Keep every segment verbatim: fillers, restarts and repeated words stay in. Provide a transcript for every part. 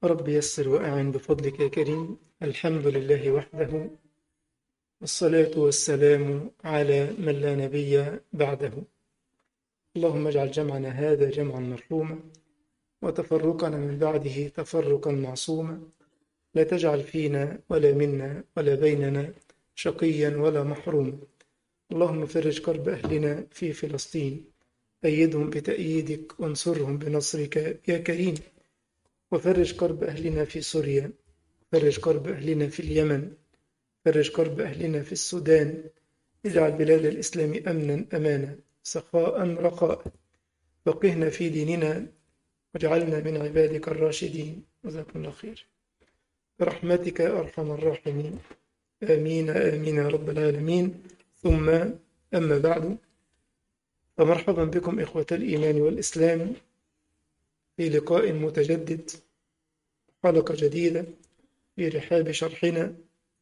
رب يسر وأعن بفضلك يا كريم. الحمد لله وحده، والصلاة والسلام على من لا نبي بعده. اللهم اجعل جمعنا هذا جمعا مرحوما، وتفرقنا من بعده تفرقا معصوما. لا تجعل فينا ولا منا ولا بيننا شقيا ولا محروما. اللهم فرج كرب أهلنا في فلسطين، أيدهم بتأييدك وانصرهم بنصرك يا كريم. وفرج كرب أهلنا في سوريا، فرج كرب أهلنا في اليمن، فرج كرب أهلنا في السودان. اجعل بلاد الإسلام أمنا أمانا، سخاء رخاء. فقهنا في ديننا، واجعلنا من عبادك الراشدين. جزاكم الله خير برحمتك يا أرحم الراحمين. آمين آمين يا رب العالمين. ثم أما بعد، فمرحبا بكم إخوة الإيمان والإسلام في لقاء متجدد، حلقة جديدة في رحاب شرحنا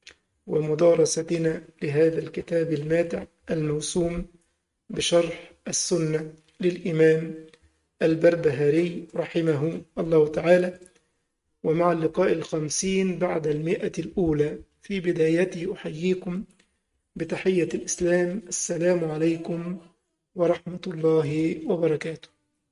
ومدارستنا لهذا الكتاب الماتع الموسوم بشرح السنة للإمام البربهاري رحمه الله تعالى، ومع اللقاء الخمسين بعد المئة الأولى. في بدايته أحييكم بتحية الإسلام، السلام عليكم ورحمة الله وبركاته.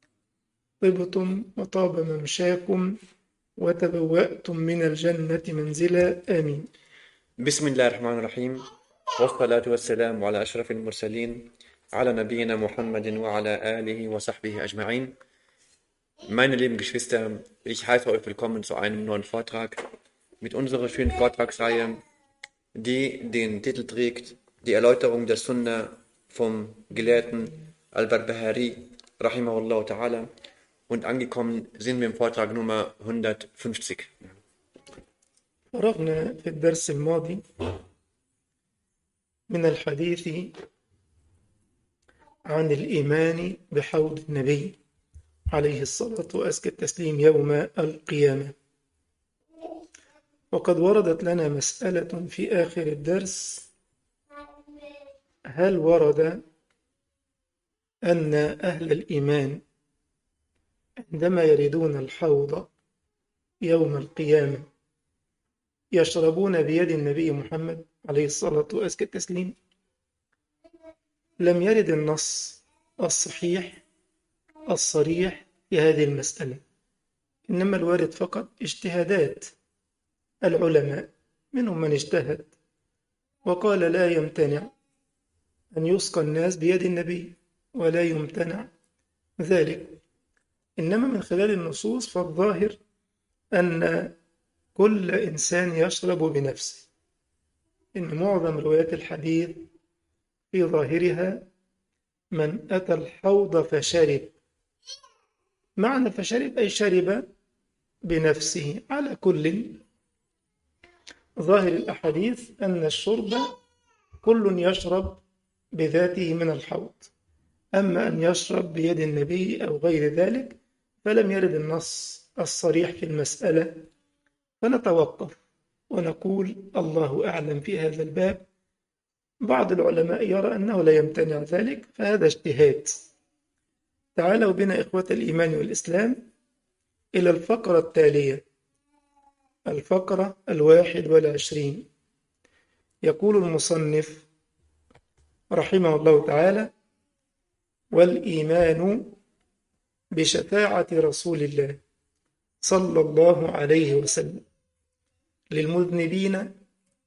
طبتم وطاب ممشاكم وتبوأتم من الجنة منزلا، آمين. بسم الله الرحمن الرحيم، والصلاة والسلام على أشرف المرسلين، على نبينا Muhammad وعلى آله وصحبه أجمعين. Meine lieben Geschwister, ich heiße euch willkommen zu einem neuen Vortrag mit unserer schönen Vortragsreihe, die den Titel trägt, die Erläuterung der Sunna vom Gelehrten Al-Barbahari, rahimahullah ta'ala. Und angekommen sind wir im Vortrag Nummer hundertfünfzig. فرغنا في الدرس الماضي من الحديث عن الإيمان بحوض النبي عليه الصلاة وأزكى التسليم يوم القيامة، وقد وردت لنا مسألة في آخر الدرس: هل ورد أن أهل الإيمان عندما يردون الحوض يوم القيامة يشربون بيد النبي محمد عليه الصلاة وأزكى التسليم؟ لم يرد النص الصحيح الصريح في هذه المسألة، إنما الوارد فقط اجتهادات العلماء. منهم من اجتهد وقال لا يمتنع أن يسقى الناس بيد النبي، ولا يمتنع ذلك، إنما من خلال النصوص فالظاهر أن كل إنسان يشرب بنفسه، إن معظم روايات الحديث في ظاهرها من أتى الحوض فشرب. معنى فشرب أي شرب بنفسه. على كل، ظاهر الأحاديث أن الشرب كل يشرب بذاته من الحوض، أما أن يشرب بيد النبي أو غير ذلك فلم يرد النص الصريح في المسألة، فنتوقف ونقول الله أعلم في هذا الباب. بعض العلماء يرى أنه لا يمتنع ذلك، فهذا اجتهاد. تعالوا بنا إخوة الإيمان والإسلام إلى الفقرة التالية، الفقرة الواحد والعشرين. يقول المصنف رحمه الله تعالى: والإيمان بشفاعة رسول الله صلى الله عليه وسلم للمذنبين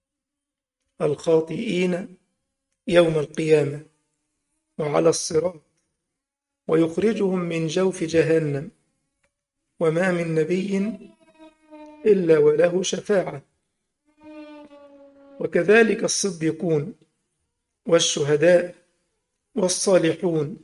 الخاطئين يوم القيامة وعلى الصراط، ويخرجهم من جوف جهنم، وما من نبي إلا وله شفاعة، وكذلك الصديقون والشهداء والصالحون،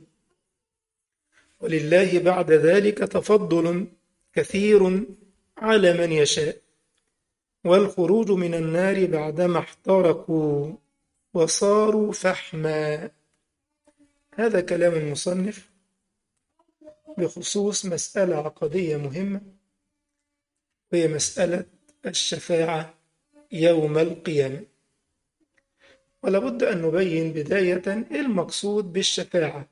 ولله بعد ذلك تفضل كثير على من يشاء، والخروج من النار بعدما احترقوا وصاروا فحما. هذا كلام المصنف بخصوص مسألة عقدية مهمة، وهي مسألة الشفاعة يوم القيامة. ولابد أن نبين بداية إيه المقصود بالشفاعة.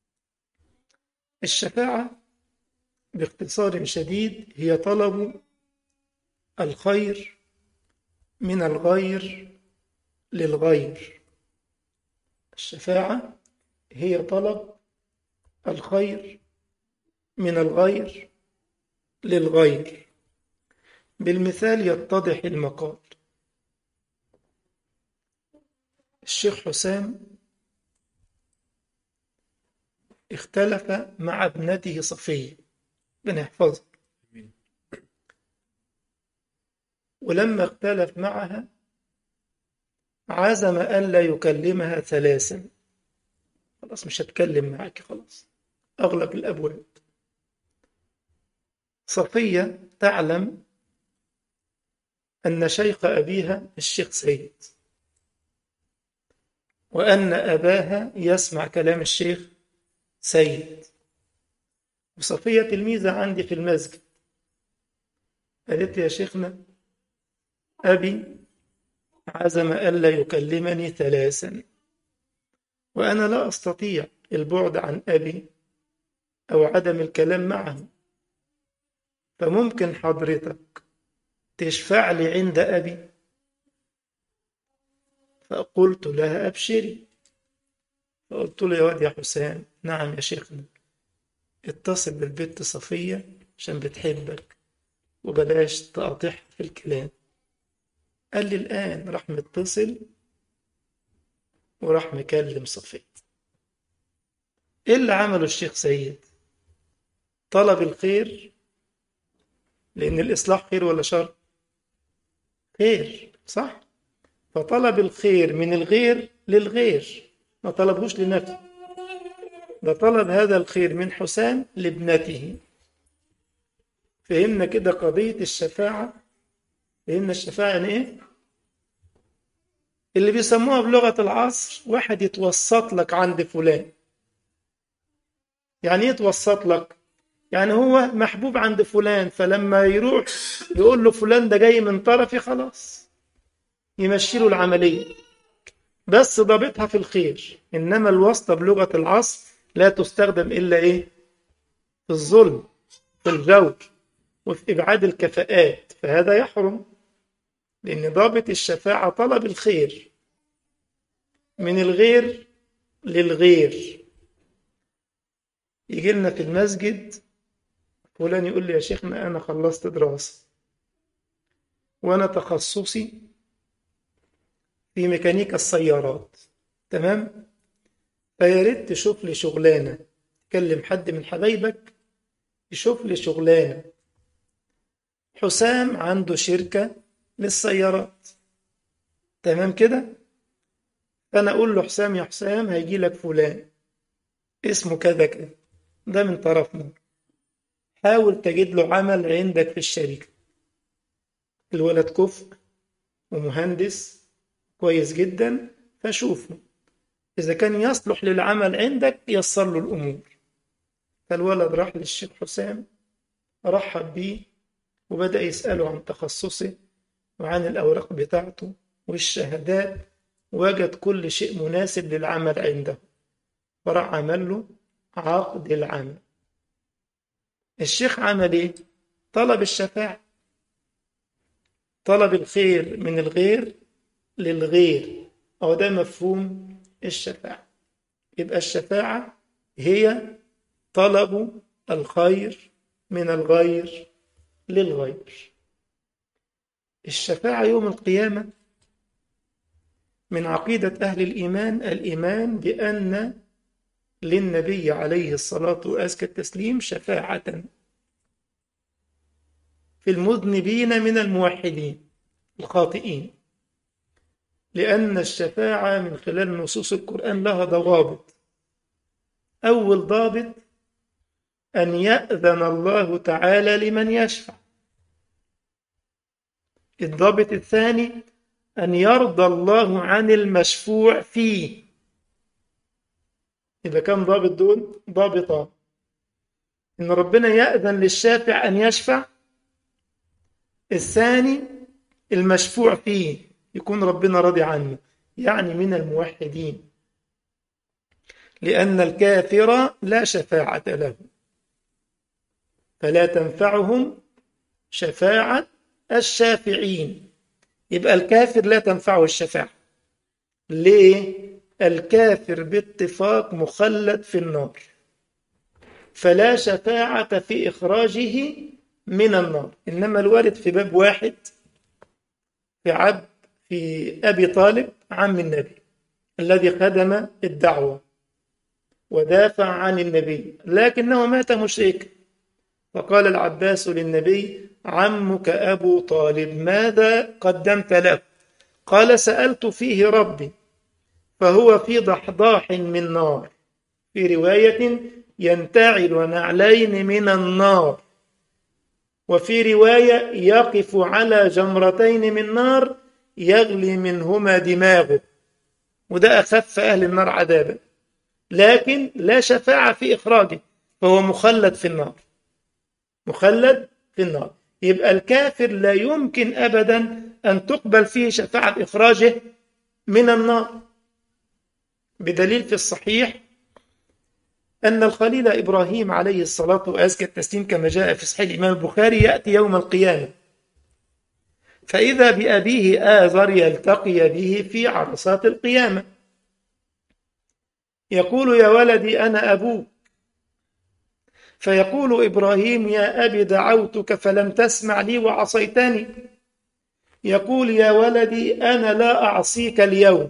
الشفاعة باختصار شديد هي طلب الخير من الغير للغير. الشفاعة هي طلب الخير من الغير للغير. بالمثال يتضح المقال. الشيخ حسام اختلف مع ابنته صفية، ربنا يحفظها، ولما اختلف معها عزم ألا يكلمها ثلاثا. خلاص مش هتكلم معك، خلاص أغلق الأبواب. صفية تعلم أن شيخ أبيها الشيخ سيد، وأن أباها يسمع كلام الشيخ سيد، وصفية تلميذة عندي في المسجد. قالت لي يا شيخنا أبي عزم ألا يكلمني ثلاثا، وأنا لا أستطيع البعد عن أبي أو عدم الكلام معه، فممكن حضرتك تشفع لي عند أبي؟ فقلت لها أبشري. فقلت له يا واد يا حسام، نعم يا شيخنا، اتصل بالبت صفية عشان بتحبك وبلاش تقاطعها في الكلام. قال لي الآن. راح متصل وراح مكلم صفية. إيه اللي عمله الشيخ سيد؟ طلب الخير، لأن الإصلاح خير ولا شر؟ خير، صح؟ فطلب الخير من الغير للغير، ما طلبهوش لنفسه، ده طلب هذا الخير من حسام لابنته. فهمنا كده قضية الشفاعة؟ فهمنا الشفاعة يعني إيه؟ اللي بيسموها بلغة العصر واحد يتوسط لك عند فلان. يعني إيه يتوسط لك؟ يعني هو محبوب عند فلان، فلما يروح يقول له فلان ده جاي من طرفي، خلاص يمشي له العملية، بس ضابطها في الخير. إنما الواسطة بلغة العصر لا تستخدم إلا إيه؟ في الظلم، في الجور، وفي إبعاد الكفاءات، فهذا يحرم، لأن ضابط الشفاعة طلب الخير من الغير للغير. يجي لنا في المسجد فلان يقول لي يا شيخنا أنا خلصت دراسة وأنا تخصصي في ميكانيكا السيارات، تمام؟ فيا ريت تشوف لي شغلانة، تكلم حد من حبايبك يشوف لي شغلانة. حسام عنده شركة للسيارات، تمام كده؟ فأنا أقول له حسام يا حسام هيجي لك فلان اسمه كذا كذا، ده من طرفنا، حاول تجد له عمل عندك في الشركة. الولد كفء ومهندس كويس جدا، فشوفه إذا كان يصلح للعمل عندك يسر له الأمور. فالولد راح للشيخ حسام، رحب بيه وبدأ يسأله عن تخصصه وعن الأوراق بتاعته والشهادات، وجد كل شيء مناسب للعمل عنده، فراح عمل له عقد العمل. الشيخ عمل ايه؟ طلب الشفاعة، طلب الخير من الغير للغير، أو ده مفهوم الشفاعة. يبقى الشفاعة هي طلب الخير من الغير للغير. الشفاعة يوم القيامة من عقيدة أهل الإيمان الإيمان بأن للنبي عليه الصلاة وأزكى التسليم شفاعة في المذنبين من الموحدين الخاطئين، لأن الشفاعة من خلال نصوص القرآن لها ضوابط. أول ضابط أن يأذن الله تعالى لمن يشفع. الضابط الثاني أن يرضى الله عن المشفوع فيه. إذا كان ضابط دول ضابطان، إن ربنا يأذن للشافع أن يشفع. الثاني المشفوع فيه يكون ربنا راضي عنه، يعني من الموحدين، لأن الكافر لا شفاعة له، فلا تنفعهم شفاعة الشافعين. يبقى الكافر لا تنفعه الشفاعة. ليه؟ الكافر باتفاق مخلد في النار، فلا شفاعة في إخراجه من النار. إنما الوارد في باب واحد في عبد في أبي طالب عم النبي الذي خدم الدعوة ودافع عن النبي، لكنه مات مشركا، فقال العباس للنبي: عمك أبو طالب ماذا قدمت له؟ قال: سألت فيه ربي فهو في ضحضاح من نار، في رواية ينتعل نعلين من النار، وفي رواية يقف على جمرتين من نار يغلي منهما دماغه، وده أخف أهل النار عذابا، لكن لا شفاعة في إخراجه، فهو مخلد في النار، مخلد في النار. يبقى الكافر لا يمكن أبدا أن تقبل فيه شفاعة إخراجه من النار، بدليل في الصحيح أن الخليل إبراهيم عليه الصلاة وأزكى التسليم كما جاء في صحيح الإمام البخاري يأتي يوم القيامة فإذا بأبيه آزر يلتقي به في عرصات القيامة، يقول: يا ولدي أنا أبوك. فيقول إبراهيم: يا أبي دعوتك فلم تسمع لي وعصيتني. يقول: يا ولدي أنا لا أعصيك اليوم.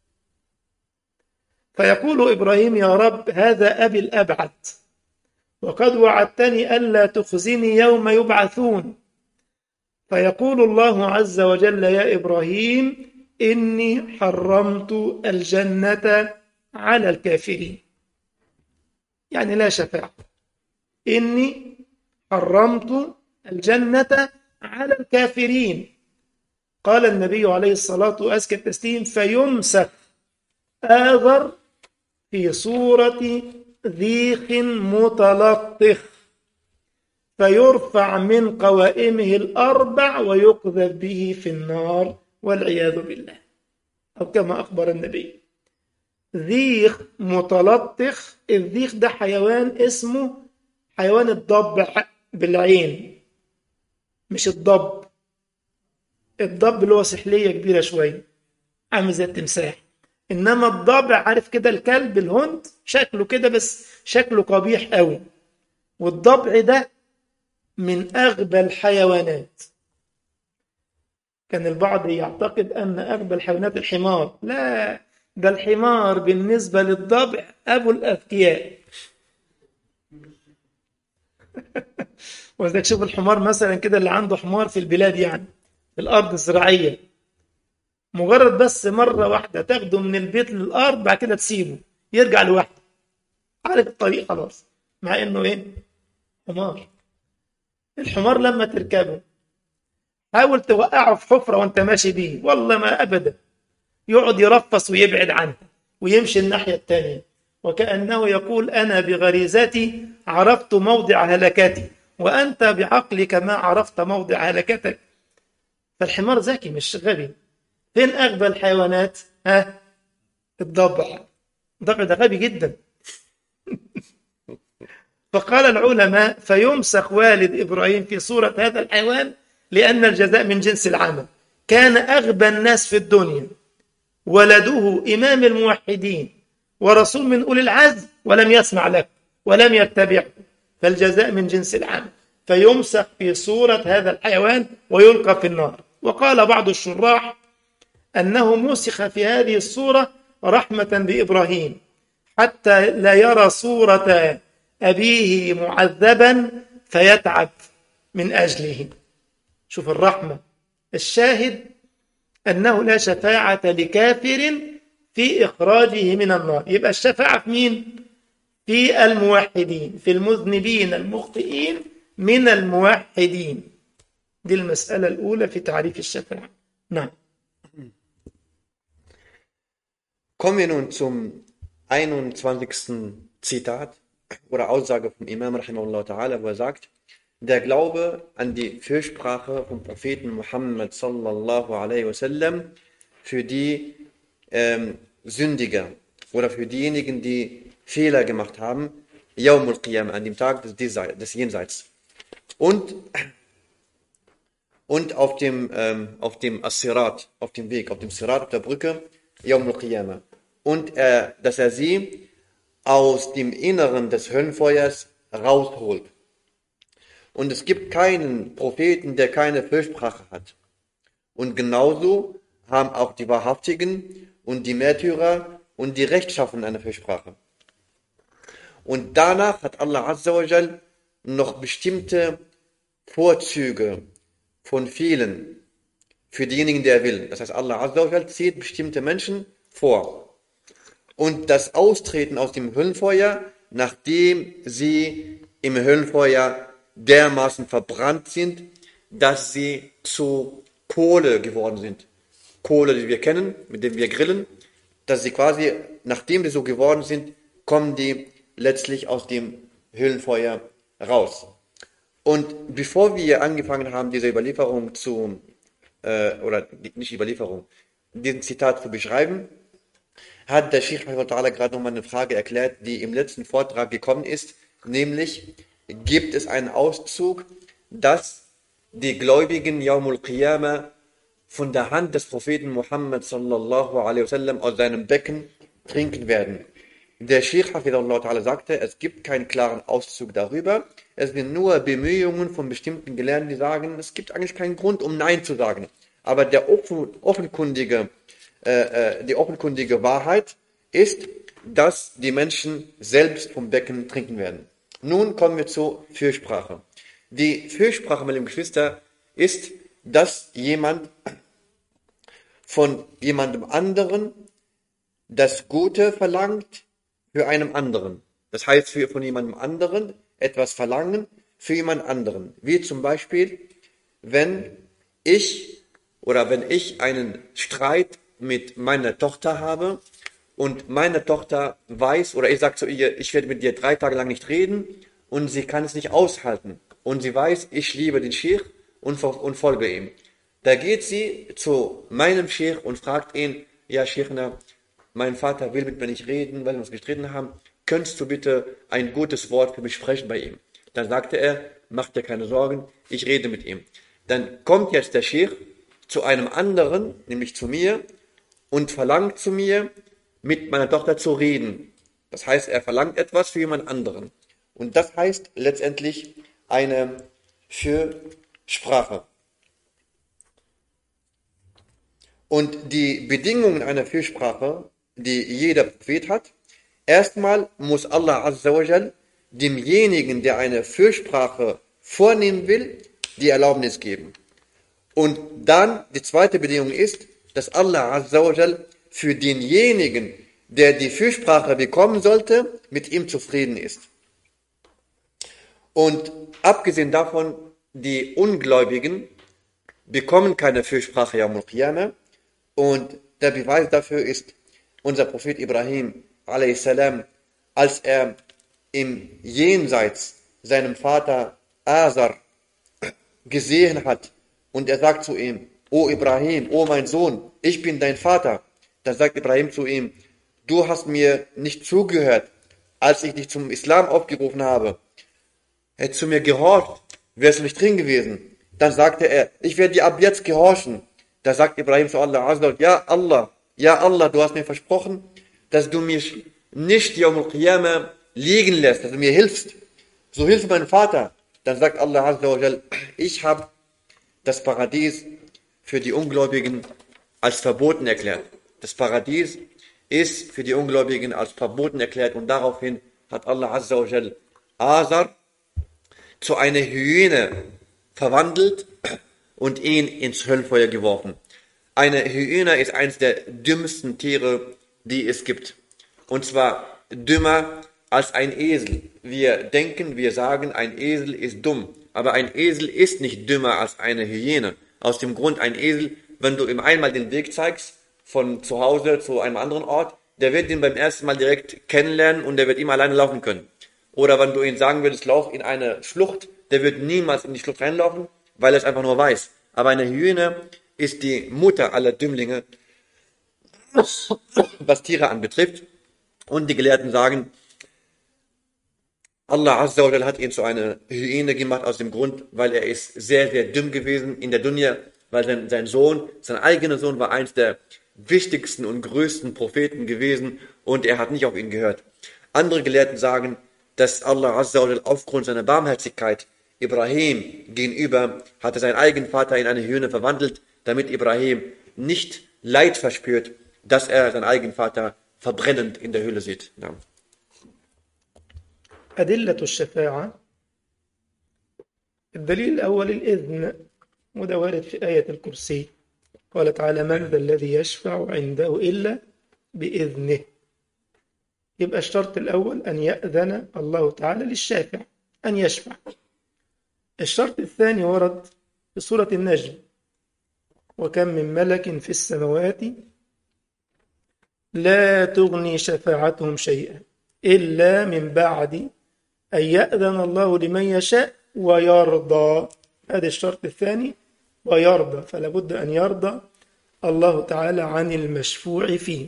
فيقول إبراهيم: يا رب هذا أبي الأبعد، وقد وعدتني ألا تخزني يوم يبعثون. فيقول الله عز وجل: يا إبراهيم إني حرمت الجنة على الكافرين، يعني لا شفاعة. إني حرمت الجنة على الكافرين. قال النبي عليه الصلاة وأزكى التسليم: فيمسك آذر في صورة ذيخ متلطخ فيرفع من قوائمه الأربع ويقذف به في النار والعياذ بالله، أو كما أخبر النبي. ذيخ متلطخ، الذيخ ده حيوان اسمه حيوان الضب بالعين، مش الضب. الضب اللي هو سحلية كبيرة شوية عامل زي التمساح، إنما الضبع عارف كده الكلب الهند شكله كده، بس شكله قبيح قوي. والضبع ده من أغبى الحيوانات. كان البعض يعتقد أن أغبى الحيوانات الحمار، لا، ده الحمار بالنسبة للضبع أبو الأذكياء. وإذا تشوف الحمار مثلا كده اللي عنده حمار في البلاد، يعني في الأرض الزراعية، مجرد بس مرة واحدة تاخده من البيت للأرض، بعد كده تسيبه يرجع لوحده، عارف الطريق خلاص، مع إنه إيه؟ حمار. الحمار لما تركبه حاول توقعه في حفرة وانت ماشي بيه، والله ما أبدا، يقعد يرفص ويبعد عنها ويمشي الناحية التانية، وكأنه يقول: أنا بغريزتي عرفت موضع هلكتي، وأنت بعقلك ما عرفت موضع هلكتك. فالحمار ذكي مش غبي. فين أغبى الحيوانات؟ ها؟ الضبع. الضبع ده غبي جدا. فقال العلماء: فيمسخ والد إبراهيم في صورة هذا الحيوان لأن الجزاء من جنس العمل. كان أغبى الناس في الدنيا، ولده إمام الموحدين ورسول من أولي العزم، ولم يسمع له ولم يتبعه، فالجزاء من جنس العمل. فيمسخ في صورة هذا الحيوان ويلقى في النار. وقال بعض الشراح أنه مسخ في هذه الصورة رحمة بإبراهيم حتى لا يرى صورة أبيه معذبا فيتعب من أجله. شوف الرحمة. الشاهد أنه لا شفاعة لكافر في إخراجه من النار. يبقى الشفاعة في مين؟ في الموحدين، في المذنبين المخطئين من الموحدين. دي المسألة الأولى في تعريف الشفاعة. نعم. Kommen wir nun zum einundzwanzigsten Zitat oder Aussage vom Imam rahimahullah ta'ala, wo er sagt: Der Glaube an die Fürsprache vom Propheten Muhammad sallallahu alaihi wasallam für die ähm, Sündiger oder für diejenigen, die Fehler gemacht haben, Yawmul Qiyam, an dem Tag des, des Jenseits. Und, und auf dem, ähm, auf dem As-Sirat, auf dem Weg, auf dem Sirat, auf der Brücke, Yawm al-Qiyamah. Und äh, dass er sie aus dem Inneren des Höllenfeuers rausholt. Und es gibt keinen Propheten, der keine Fürsprache hat. Und genauso haben auch die Wahrhaftigen und die Märtyrer und die Rechtschaffenen eine Fürsprache. Und danach hat Allah Azza wa Jal noch bestimmte Vorzüge von vielen für diejenigen, der er will. Das heißt, Allah Azza wa Jal zieht bestimmte Menschen vor. Und das Austreten aus dem Höllenfeuer, nachdem sie im Höllenfeuer dermaßen verbrannt sind, dass sie zu Kohle geworden sind. Kohle, die wir kennen, mit dem wir grillen, dass sie quasi, nachdem sie so geworden sind, kommen die letztlich aus dem Höllenfeuer raus. Und bevor wir angefangen haben, diese Überlieferung zu, äh, oder nicht Überlieferung, diesen Zitat zu beschreiben, hat der Sheikh gerade nochmal eine Frage erklärt, die im letzten Vortrag gekommen ist, nämlich, gibt es einen Auszug, dass die Gläubigen Yawmul Qiyamah von der Hand des Propheten Muhammad sallallahu alaihi wasallam aus seinem Becken trinken werden. Der Sheikh Hafidhullah Ta'ala sagte, es gibt keinen klaren Auszug darüber, es sind nur Bemühungen von bestimmten Gelehrten, die sagen, es gibt eigentlich keinen Grund, um Nein zu sagen. Aber der offen, offenkundige, äh, die offenkundige Wahrheit ist, dass die Menschen selbst vom Becken trinken werden. Nun kommen wir zur Fürsprache. Die Fürsprache, meine lieben Geschwister, ist, dass jemand von jemandem anderen das Gute verlangt für einem anderen. Das heißt, für, von jemandem anderen etwas verlangen für jemand anderen. Wie zum Beispiel, wenn ich oder wenn ich einen Streit mit meiner Tochter habe und meine Tochter weiß, oder ich sage zu ihr, ich werde mit dir drei Tage lang nicht reden und sie kann es nicht aushalten. Und sie weiß, ich liebe den Sheikh und, und folge ihm. Da geht sie zu meinem Sheikh und fragt ihn, ja Sheikhna, mein Vater will mit mir nicht reden, weil wir uns gestritten haben. Könntest du bitte ein gutes Wort für mich sprechen bei ihm? Dann sagte er, mach dir keine Sorgen, ich rede mit ihm. Dann kommt jetzt der Sheikh zu einem anderen, nämlich zu mir, und verlangt zu mir, mit meiner Tochter zu reden. Das heißt, er verlangt etwas für jemand anderen. Und das heißt letztendlich eine Fürsprache. Und die Bedingungen einer Fürsprache, die jeder Prophet hat, erstmal muss Allah Azza wa Jal demjenigen, der eine Fürsprache vornehmen will, die Erlaubnis geben. Und dann, die zweite Bedingung ist, dass Allah Azza wa Jal für denjenigen, der die Fürsprache bekommen sollte, mit ihm zufrieden ist. Und abgesehen davon, die Ungläubigen bekommen keine Fürsprache Yawm al-Qiyamah. Und der Beweis dafür ist unser Prophet Ibrahim a.s., als er im Jenseits seinem Vater Azar gesehen hat und er sagt zu ihm, O Ibrahim, o mein Sohn, ich bin dein Vater. Dann sagt Ibrahim zu ihm, du hast mir nicht zugehört, als ich dich zum Islam aufgerufen habe. Hättest du mir gehorcht, wärst du nicht drin gewesen. Dann sagte er, ich werde dir ab jetzt gehorchen. Da sagt Ibrahim zu Allah Azza, ja Allah, ja Allah, du hast mir versprochen, dass du mich nicht Yawm al-Qiyamah liegen lässt, dass du mir hilfst. So hilf meinem Vater. Dann sagt Allah Azza wa Jal, ich habe das Paradies für die Ungläubigen als verboten erklärt. Das Paradies ist für die Ungläubigen als verboten erklärt und daraufhin hat Allah Azza wa Jal Azar zu einer Hyäne verwandelt und ihn ins Höllenfeuer geworfen. Eine Hyäne ist eines der dümmsten Tiere, die es gibt. Und zwar dümmer als ein Esel. Wir denken, wir sagen, ein Esel ist dumm. Aber ein Esel ist nicht dümmer als eine Hyäne. Aus dem Grund, ein Esel, wenn du ihm einmal den Weg zeigst, von zu Hause zu einem anderen Ort, der wird ihn beim ersten Mal direkt kennenlernen und der wird ihm alleine laufen können. Oder wenn du ihn sagen würdest, lauf in eine Schlucht, der wird niemals in die Schlucht reinlaufen, weil er es einfach nur weiß. Aber eine Hyäne ist die Mutter aller Dümmlinge, was Tiere anbetrifft. Und die Gelehrten sagen, Allah Azza wa Jalla hat ihn zu einer Hyäne gemacht aus dem Grund, weil er ist sehr, sehr dumm gewesen in der Dunya, weil sein, sein Sohn, sein eigener Sohn war eins der wichtigsten und größten Propheten gewesen und er hat nicht auf ihn gehört. Andere Gelehrten sagen, dass Allah Azza wa Jalla aufgrund seiner Barmherzigkeit Ibrahim gegenüber hatte seinen eigenen Vater in eine Hyäne verwandelt, damit Ibrahim nicht Leid verspürt, dass er seinen eigenen Vater verbrennend in der Hölle sieht. Ja. أدلة الشفاعة. الدليل الأول الإذن، وده وارد في آية الكرسي، قال تعالى من ذا الذي يشفع عنده إلا بإذنه. يبقى الشرط الأول أن يأذن الله تعالى للشافع أن يشفع. الشرط الثاني ورد في سورة النجم، وكم من ملك في السماوات لا تغني شفاعتهم شيئا إلا من بعد أن يأذن الله لمن يشاء ويرضى. هذا الشرط الثاني، ويرضى، فلا بد أن يرضى الله تعالى عن المشفوع فيه.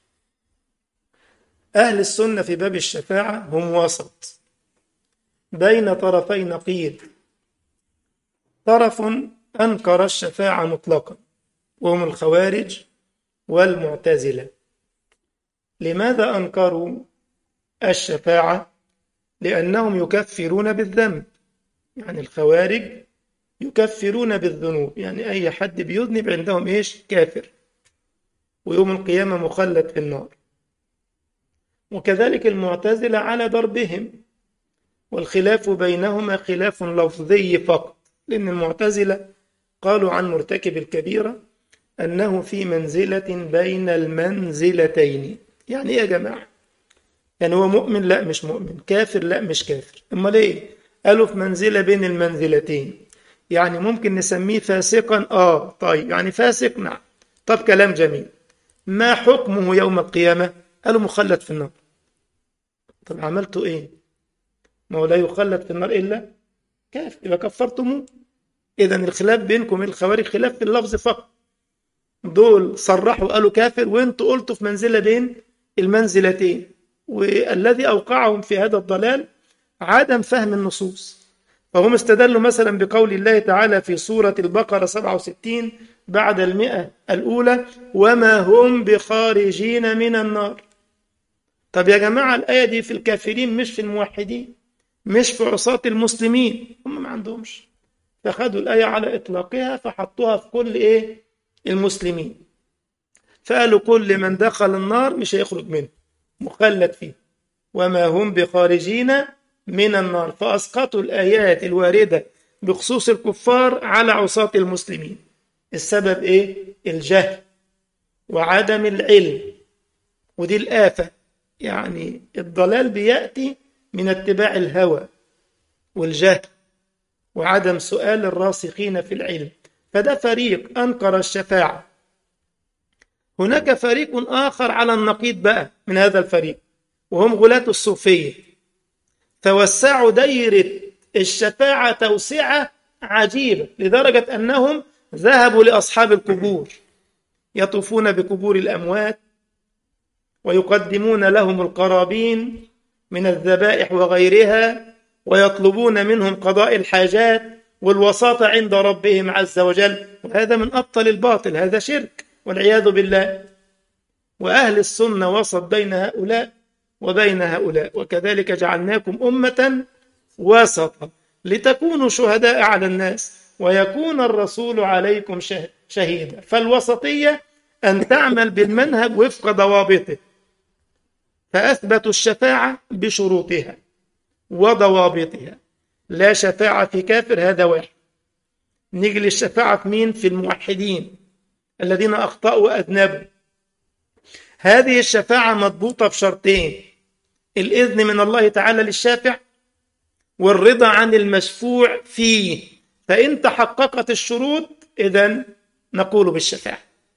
أهل السنة في باب الشفاعة هم وسط بين طرفي نقيض. طرف أنكر الشفاعة مطلقا وهم الخوارج والمعتزلة. لماذا أنكروا الشفاعة؟ لأنهم يكفرون بالذنب، يعني الخوارج يكفرون بالذنوب، يعني أي حد بيذنب عندهم إيش؟ كافر، ويوم القيامة مخلد في النار. وكذلك المعتزلة على ضربهم، والخلاف بينهما خلاف لفظي فقط، لأن المعتزلة قالوا عن مرتكب الكبيرة أنه في منزلة بين المنزلتين. يعني إيه يا جماعة؟ يعني هو مؤمن؟ لا مش مؤمن. كافر؟ لا مش كافر. أمال إيه؟ قالوا في منزلة بين المنزلتين، يعني ممكن نسميه فاسقا. آه طيب، يعني فاسق، نعم. طب كلام جميل. ما حكمه يوم القيامة؟ قالوا مخلد في النار. طب عملتوا إيه؟ ما هو لا يخلد في النار إلا كافر، يبقى كفرتموه. إذا الخلاف بينكم الخوارج خلاف في اللفظ فقط، دول صرحوا قالوا كافر، وانتوا قلتوا في منزلة بين المنزلتين. والذي أوقعهم في هذا الضلال عدم فهم النصوص. فهم استدلوا مثلا بقول الله تعالى في سورة البقرة سبعة وستين بعد المئة الأولى وما هم بخارجين من النار. طب يا جماعة الآية دي في الكافرين مش في الموحدين، مش في عصاة المسلمين، هم ما عندهمش، فخدوا الآية على إطلاقها فحطوها في كل إيه؟ المسلمين. فقالوا كل من دخل النار مش هيخرج منه، مخلد فيه، وما هم بخارجين من النار. فأسقطوا الآيات الواردة بخصوص الكفار على عصاة المسلمين. السبب إيه؟ الجهل وعدم العلم، ودي الآفة. يعني الضلال بيأتي من اتباع الهوى والجهل وعدم سؤال الراسخين في العلم. فده فريق أنكر الشفاعة. هناك فريق آخر على النقيض بقى من هذا الفريق، وهم غلاة الصوفية، توسعوا دايرة الشفاعة توسعة عجيبة، لدرجة أنهم ذهبوا لأصحاب القبور يطوفون بقبور الأموات ويقدمون لهم القرابين من الذبائح وغيرها، ويطلبون منهم قضاء الحاجات والوساطة عند ربهم عز وجل. وهذا من أبطل الباطل، هذا شرك والعياذ بالله. وأهل السنة وسط بين هؤلاء وبين هؤلاء. وكذلك جعلناكم أمة وسطا لتكونوا شهداء على الناس ويكون الرسول عليكم شهيدا. فالوسطية أن تعمل بالمنهج وفق ضوابطه. فأثبتوا الشفاعة بشروطها وضوابطها. لا شفاعة في كافر، هذا واحد. نيجي للشفاعة في مين؟ في الموحدين الذين أخطأوا وأذنبوا. هذه الشفاعة مضبوطة بشرطين: الإذن من الله تعالى للشافع، والرضا عن المشفوع فيه. فإن تحققت الشروط إذن نقول بالشفاعة.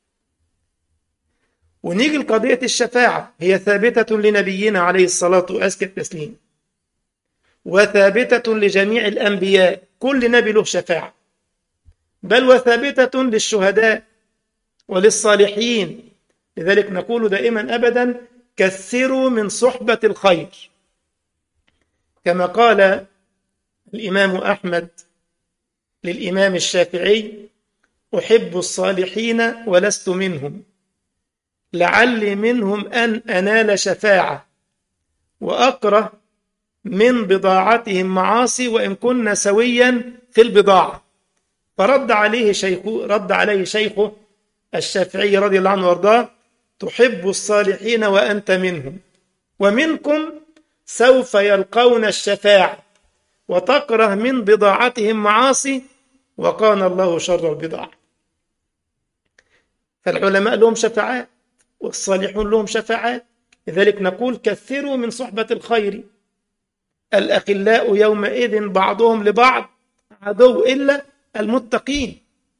ونيجي لقضية الشفاعة، هي ثابتة لنبينا عليه الصلاة وأزكى التسليم، وثابتة لجميع الأنبياء، كل نبي له شفاعة، بل وثابتة للشهداء وللصالحين. لذلك نقول دائما أبدا: كثروا من صحبة الخير. كما قال الإمام أحمد للإمام الشافعي: أحب الصالحين ولست منهم، لعلي منهم أن أنال شفاعة، وأكره من بضاعتهم معاصي وإن كنا سويا في البضاعة. فرد عليه شيخه رد عليه شيخه الشافعي رضي الله عنه وارضاه: تحب الصالحين وأنت منهم، ومنكم سوف يلقون الشفاعة، وتكره من بضاعتهم معاصي وكان الله شر البضاعة. فالعلماء لهم شفاعات والصالحون لهم شفاعات، لذلك نقول: كثروا من صحبة الخير، الأخلاء يومئذ بعضهم لبعض عدو إلا المتقين.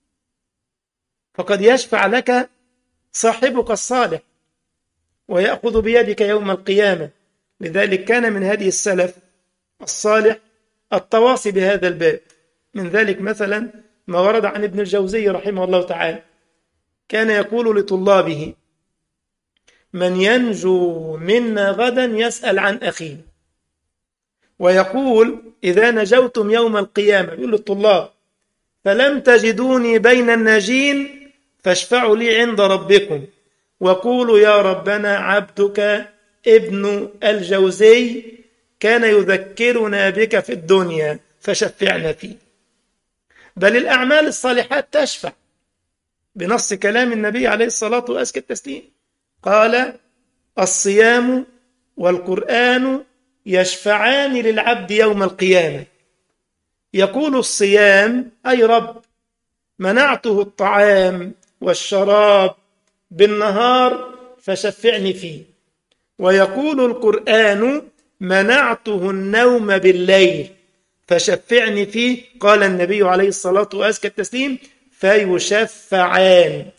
فقد يشفع لك صاحبك الصالح ويأخذ بيدك يوم القيامة. لذلك كان من هدي السلف الصالح التواصي بهذا الباب. من ذلك مثلا ما ورد عن ابن الجوزي رحمه الله تعالى، كان يقول لطلابه: من ينجو منا غدا يسأل عن أخيه. ويقول: إذا نجوتم يوم القيامة، يقول للطلاب: فلم تجدوني بين الناجين فاشفعوا لي عند ربكم، وقولوا يا ربنا عبدك ابن الجوزي كان يذكرنا بك في الدنيا فشفعنا فيه. بل الأعمال الصالحات تشفع بنص كلام النبي عليه الصلاة وأزكى التسليم، قال: الصيام والقرآن يشفعان للعبد يوم القيامة. يقول الصيام: أي رب، منعته الطعام والشراب بالنهار فشفعني فيه. ويقول القرآن: منعته النوم بالليل فشفعني فيه. قال النبي عليه الصلاة وأزكى التسليم: فيشفعان.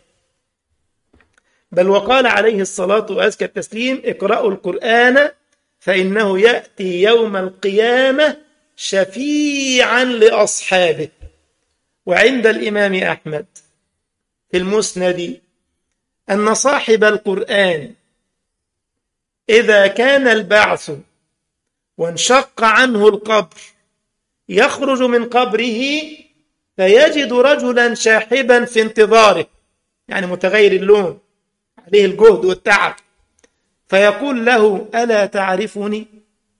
بل وقال عليه الصلاة وأزكى التسليم: اقرأوا القرآن فإنه يأتي يوم القيامة شفيعا لأصحابه. وعند الإمام أحمد في المسند أن صاحب القرآن إذا كان البعث وانشق عنه القبر يخرج من قبره فيجد رجلا شاحبا في انتظاره، يعني متغير اللون، عليه الجهد والتعب، فيقول له: ألا تعرفني؟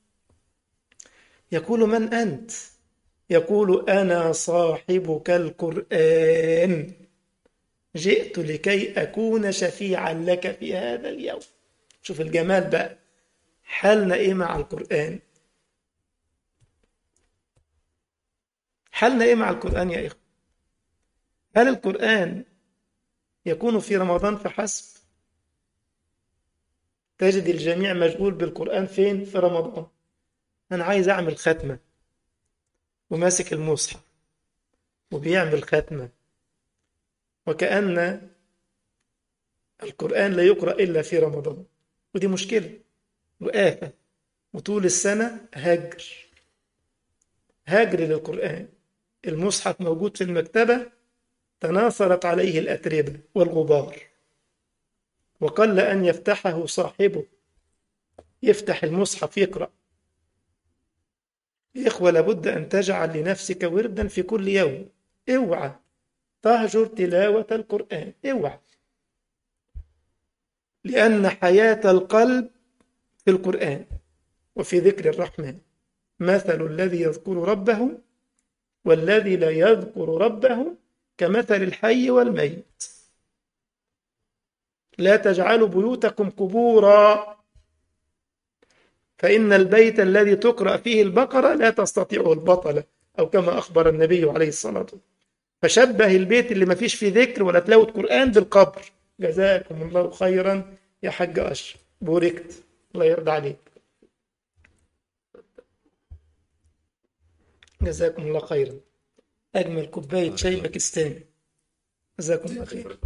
يقول: من أنت؟ يقول: أنا صاحبك القرآن، جئت لكي أكون شفيعا لك في هذا اليوم. شوف الجمال بقى، حالنا إيه مع القرآن؟ حالنا إيه مع القرآن يا إخوة؟ هل القرآن يكون في رمضان فحسب؟ تجد الجميع مشغول بالقرآن فين؟ في رمضان. أنا عايز أعمل ختمة، وماسك المصحف وبيعمل ختمة، وكأن القرآن لا يقرأ إلا في رمضان. ودي مشكلة وآفة، وطول السنة هجر هجر للقرآن. المصحف موجود في المكتبة، تناثرت عليه الأتربة والغبار، وقل أن يفتحه صاحبه، يفتح المصحف يقرأ. يا إخوة، لابد أن تجعل لنفسك وردا في كل يوم. اوعى تهجر تلاوة القرآن، اوعى، لأن حياة القلب في القرآن وفي ذكر الرحمن. مثل الذي يذكر ربه والذي لا يذكر ربه كمثل الحي والميت. لا تجعلوا بيوتكم قبورا، فإن البيت الذي تقرأ فيه البقرة لا تستطيعه البطلة، أو كما أخبر النبي عليه الصلاة والسلام. فشبه البيت اللي ما فيش فيه ذكر ولا تلاوة قرآن بالقبر. جزاكم الله خيرا يا حاج أشرف، بوركت، الله يرضى عليك، جزاكم الله خيرا. أجمل كوباية شاي باكستاني، جزاكم الله خير.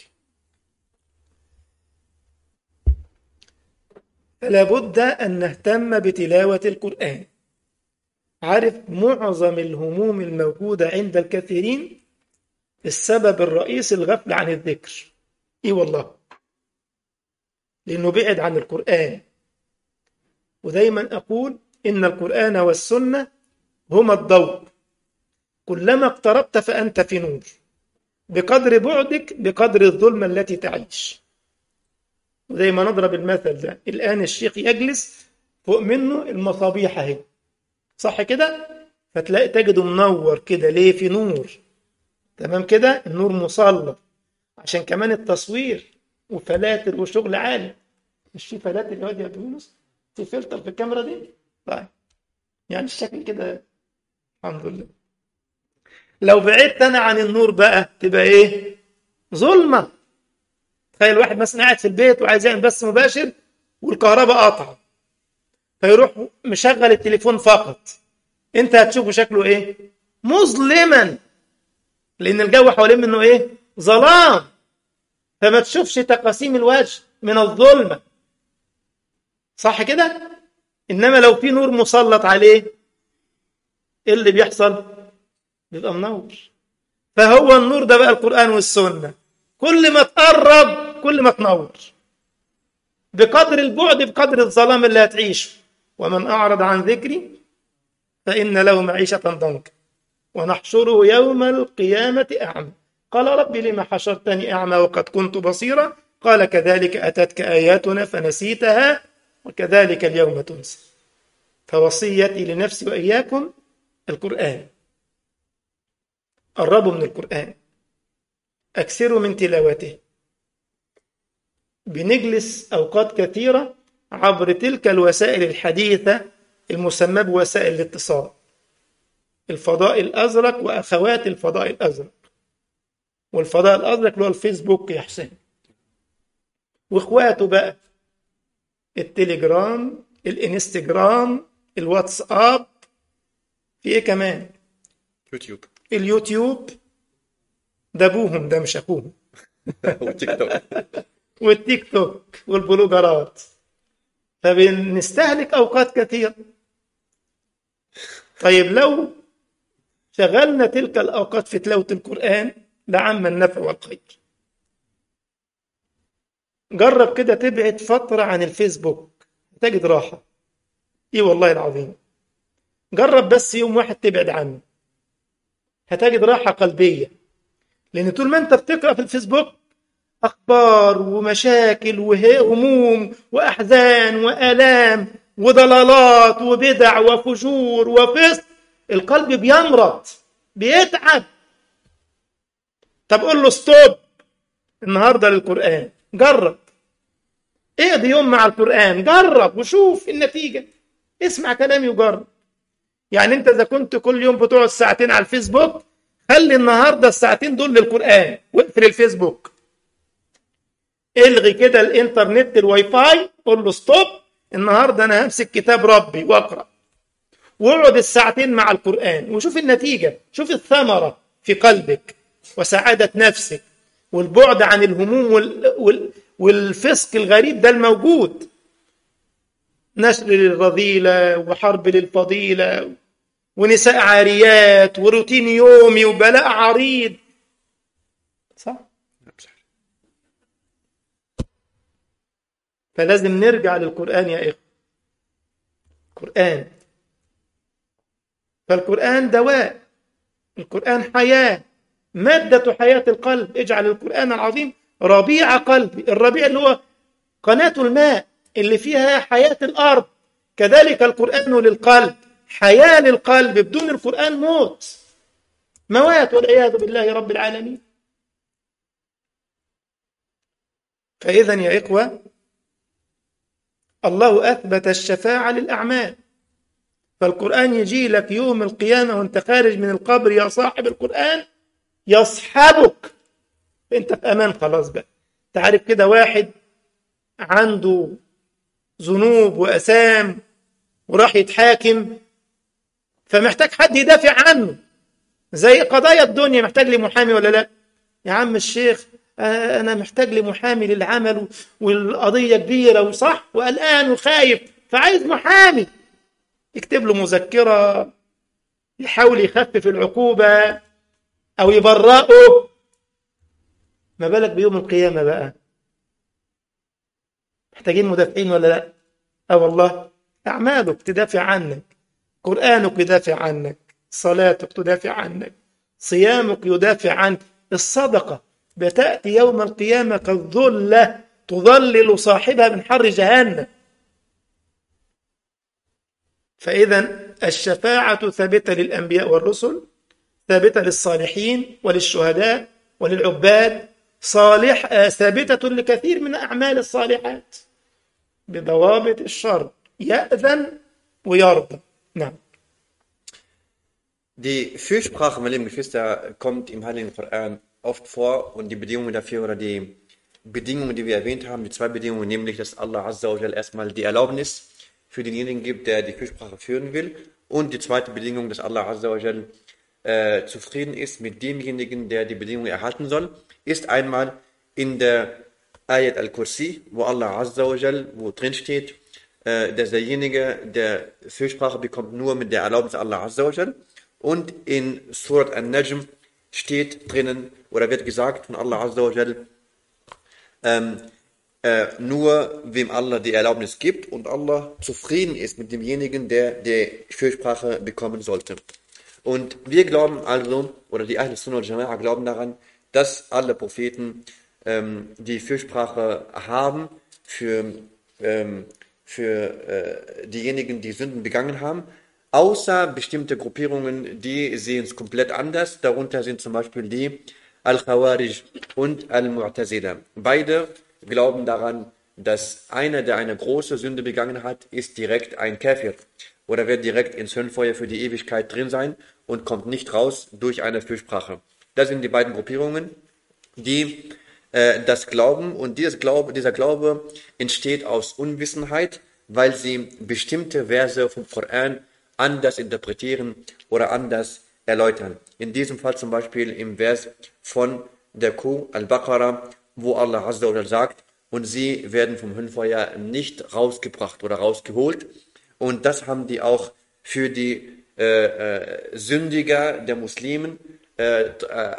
فلا بد أن نهتم بتلاوة القرآن. عارف معظم الهموم الموجودة عند الكثيرين السبب الرئيسي الغفل عن الذكر. إيه والله، لأنه بعد عن القرآن. ودايما أقول إن القرآن والسنة هما الضوء، كلما اقتربت فأنت في نور، بقدر بعدك بقدر الظلمة التي تعيش. وزي ما نضرب المثل ده، الآن الشيخ يجلس فوق منه المصابيح اهي، صح كده؟ فتلاقي تجده منور كده، ليه؟ في نور، تمام كده؟ النور مسلط، عشان كمان التصوير وفلاتر وشغل عالي. مش في فلاتر يا واد يا يونس؟ في فلتر في الكاميرا دي؟ طيب، يعني الشكل كده الحمد لله. لو بعدت انا عن النور بقى تبقى ايه؟ ظلمه. تخيل واحد مثلا قاعد في البيت وعايز يعمل بث مباشر والكهرباء قطع، فيروح مشغل التليفون فقط، انت هتشوفه شكله ايه؟ مظلما، لان الجو حوالين منه ايه؟ ظلام، فما تشوفش تقاسيم الوجه من الظلمه، صح كده؟ انما لو في نور مسلط عليه، ايه اللي بيحصل؟ بيبقى منور. فهو النور ده بقى القرآن والسنة، كل ما تقرب كل ما تنور، بقدر البعد بقدر الظلام اللي هتعيشه. ومن أعرض عن ذكري فإن له معيشة ضنكا ونحشره يوم القيامة أعمى قال رب لما حشرتني أعمى وقد كنت بصيرا قال كذلك أتتك آياتنا فنسيتها وكذلك اليوم تنسى. فوصيتي لنفسي وإياكم القرآن، قربوا من القرآن، أكثروا من تلاوته. بنجلس أوقات كثيرة عبر تلك الوسائل الحديثة المسمى بوسائل الاتصال، الفضاء الأزرق وأخوات الفضاء الأزرق. والفضاء الأزرق اللي هو الفيسبوك يا حسين، وإخواته بقى التليجرام، الإنستجرام، الواتساب، في إيه كمان؟ يوتيوب. اليوتيوب ده أبوهم، ده مش أخوهم. والتيك توك. والتيك توك والبلوجرات. فبنستهلك أوقات كثيرة. طيب لو شغلنا تلك الأوقات في تلاوة القرآن لعم النفع والخير. جرب كده تبعد فترة عن الفيسبوك تجد راحة. إيه والله العظيم. جرب بس يوم واحد تبعد عنه هتجد راحة قلبية، لأن طول ما أنت بتقرأ في الفيسبوك أخبار ومشاكل وهموم وأحزان وآلام وضلالات وبدع وفجور وفسق، القلب بيمرض بيتعب. طب قول له ستوب النهارده للقرآن، جرب اقضي يوم مع القرآن، جرب وشوف النتيجة، اسمع كلامي وجرب. يعني انت اذا كنت كل يوم بتقعد ساعتين على الفيسبوك، خلي النهارده الساعتين دول للقرآن واقفل الفيسبوك، الغي كده الانترنت الواي فاي، قول له ستوب النهارده انا همسك كتاب ربي واقرا، واقعد الساعتين مع القرآن وشوف النتيجة، شوف الثمرة في قلبك وسعادة نفسك والبعد عن الهموم وال... وال... والفسق الغريب ده الموجود، نشر للرذيلة وحرب للفضيلة ونساء عاريات وروتين يومي وبلاء عريض، صح؟ فلازم نرجع للقرآن يا إخوة. قرآن، فالقرآن دواء، القرآن حياة، مادة حياة القلب. اجعل القرآن العظيم ربيع قلبي. الربيع اللي هو قناة الماء اللي فيها حياة الأرض، كذلك القرآن للقلب حياة للقلب. بدون القرآن موت، موات والعياذ بالله رب العالمين. فإذا يا إخوة، الله أثبت الشفاعة للأعمال، فالقرآن يجي لك يوم القيامة وانت خارج من القبر يا صاحب القرآن يصحبك، انت في أمان خلاص بقى. تعرف كده واحد عنده ذنوب وأسام وراح يتحاكم، فمحتاج حد يدافع عنه، زي قضايا الدنيا محتاج لي محامي ولا لا؟ يا عم الشيخ أنا محتاج لي محامي للعمل والقضية كبيرة وصح وقلقان وخايف، فعايز محامي يكتب له مذكرة يحاول يخفف العقوبة أو يبرئه. ما بالك بيوم القيامة بقى؟ محتاجين مدافعين ولا لا؟ اه والله. أعمالك تدافع عنك، قرآنك يدافع عنك، صلاتك تدافع عنك، صيامك يدافع عنك، الصدقة بتأتي يوم القيامة كالظلة تظلل صاحبها من حر جهنم. فإذا الشفاعة ثابتة للأنبياء والرسل، ثابتة للصالحين وللشهداء وللعباد، صالح آه، ثابتة لكثير من أعمال الصالحات بضوابط الشرع، يأذن ويرضى. نعم. Die Fürsprache, meine lieben Geschwister, kommt im Heiligen Koran oft vor und die Bedingungen dafür oder die Bedingungen, die wir erwähnt haben, die zwei Bedingungen, nämlich, dass Allah Azza wa Jal erstmal die Erlaubnis für denjenigen gibt, der die Fürsprache führen will, und die zweite Bedingung, dass Allah Azza wa Jal äh, zufrieden ist mit demjenigen, der die Bedingungen erhalten soll, ist einmal in der Ayat al-Kursi, wo Allah Azza wa Jal, wo drin steht, äh, dass derjenige, der Fürsprache bekommt, nur mit der Erlaubnis Allah Azza wa Jal. Und in Surat An-Najm steht drinnen, oder wird gesagt von Allah Azza wa Jal, ähm, äh, nur wem Allah die Erlaubnis gibt und Allah zufrieden ist mit demjenigen, der die Fürsprache bekommen sollte. Und wir glauben also, oder die Ahl Sunnah wal Jama'a glauben daran, dass alle Propheten ähm, die Fürsprache haben für, ähm, für äh, diejenigen, die Sünden begangen haben, außer bestimmte Gruppierungen, die sehen es komplett anders. Darunter sind zum Beispiel die Al-Khawarij und Al-Mu'tazila. Beide glauben daran, dass einer, der eine große Sünde begangen hat, ist direkt ein Kafir oder wird direkt ins Höllenfeuer für die Ewigkeit drin sein und kommt nicht raus durch eine Fürsprache. Das sind die beiden Gruppierungen, die äh, das glauben, und dieses Glaube, dieser Glaube entsteht aus Unwissenheit, weil sie bestimmte Verse vom Koran anders interpretieren oder anders erläutern. In diesem Fall zum Beispiel im Vers von der Kuh Al-Baqarah, wo Allah Azza wa Jal sagt, und sie werden vom Höllenfeuer nicht rausgebracht oder rausgeholt. Und das haben die auch für die äh, äh, Sündiger der Muslimen äh, äh,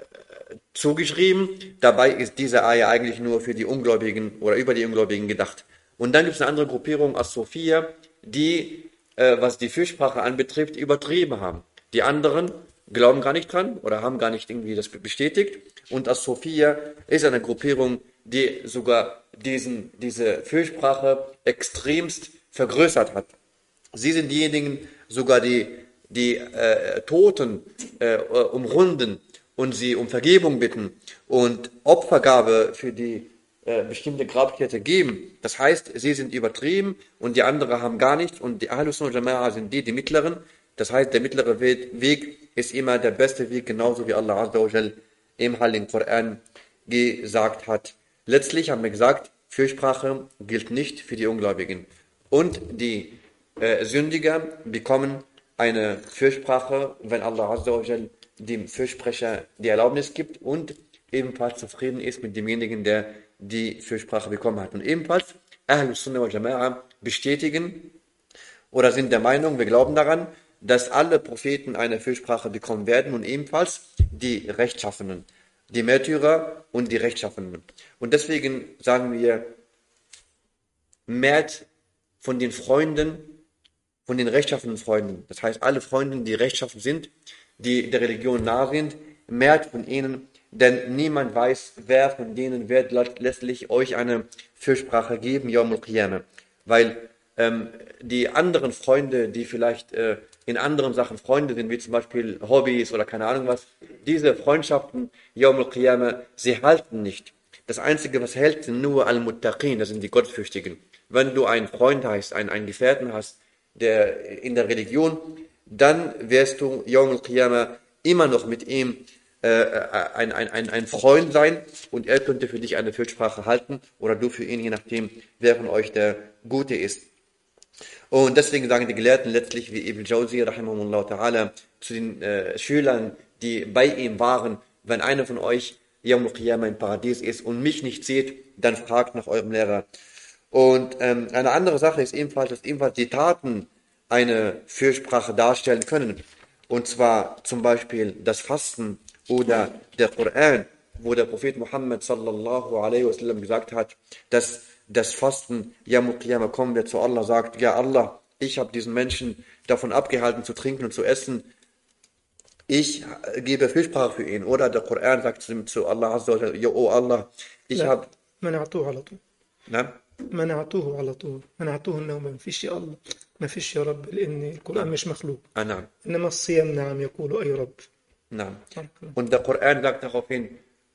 zugeschrieben. Dabei ist diese Ayah eigentlich nur für die Ungläubigen oder über die Ungläubigen gedacht. Und dann gibt es eine andere Gruppierung, As-Sophia, die was die Fürsprache anbetrifft, übertrieben haben. Die anderen glauben gar nicht dran oder haben gar nicht irgendwie das bestätigt. Und As-Sophia ist eine Gruppierung, die sogar diesen, diese Fürsprache extremst vergrößert hat. Sie sind diejenigen, sogar die, die äh, Toten äh, umrunden und sie um Vergebung bitten und Opfergabe für die bestimmte Grabstätte geben. Das heißt, sie sind übertrieben und die anderen haben gar nichts, und die Ahlus Sunnah wal Jama'a sind die, die mittleren. Das heißt, der mittlere Weg ist immer der beste Weg, genauso wie Allah Azza wa Jal im Heiligen Koran gesagt hat. Letztlich haben wir gesagt, Fürsprache gilt nicht für die Ungläubigen. Und die äh, Sündiger bekommen eine Fürsprache, wenn Allah Azza wa Jal dem Fürsprecher die Erlaubnis gibt und ebenfalls zufrieden ist mit demjenigen, der die Fürsprache bekommen hat. Und ebenfalls Ahlus Sunnah wal Jama'a bestätigen oder sind der Meinung, wir glauben daran, dass alle Propheten eine Fürsprache bekommen werden und ebenfalls die Rechtschaffenen, die Märtyrer und die Rechtschaffenen. Und deswegen sagen wir, mehrt von den Freunden, von den rechtschaffenen Freunden, das heißt alle Freunde, die rechtschaffen sind, die der Religion nah sind, mehrt von ihnen, denn niemand weiß, wer von denen wird letztlich euch eine Fürsprache geben, Yawm al-Qiyamah. Weil ähm, die anderen Freunde, die vielleicht äh, in anderen Sachen Freunde sind, wie zum Beispiel Hobbys oder keine Ahnung was, diese Freundschaften, Yawm al-Qiyamah, sie halten nicht. Das Einzige, was hält, sind nur Al-Muttaqin, das sind die Gottfürchtigen. Wenn du einen Freund hast, einen, einen Gefährten hast, der in der Religion, dann wirst du Yawm al-Qiyamah immer noch mit ihm Ein, ein, ein, ein Freund sein, und er könnte für dich eine Fürsprache halten oder du für ihn, je nachdem, wer von euch der Gute ist. Und deswegen sagen die Gelehrten letztlich, wie Ibn Jawzi, rahimahullah ta'ala, zu den äh, Schülern, die bei ihm waren, wenn einer von euch Yawm al-Qiyamah im Paradies ist und mich nicht sieht, dann fragt nach eurem Lehrer. Und ähm, eine andere Sache ist ebenfalls, dass ebenfalls die Taten eine Fürsprache darstellen können. Und zwar zum Beispiel das Fasten oder der Koran, wo der Prophet Muhammad sallallahu alaihi wasallam gesagt hat, dass das Fasten, Yawm al-Qiyamah kommen wird zu Allah, sagt, ja Allah, ich habe diesen Menschen davon abgehalten zu trinken und zu essen, ich gebe Fürsprache für ihn. Oder der Koran sagt zu, zu Allah, Azza wa Jalla, oh Allah, ich لا habe, منعتوه على طول na, منعتوه على طول منعتوه إنه ما فيش يا الله ما فيش يا رب لأن القرآن na, مش مخلوق ah, na, إنما الصيام نعم يقول أي رب na. بارك الله. Und der Koran sagt daraufhin,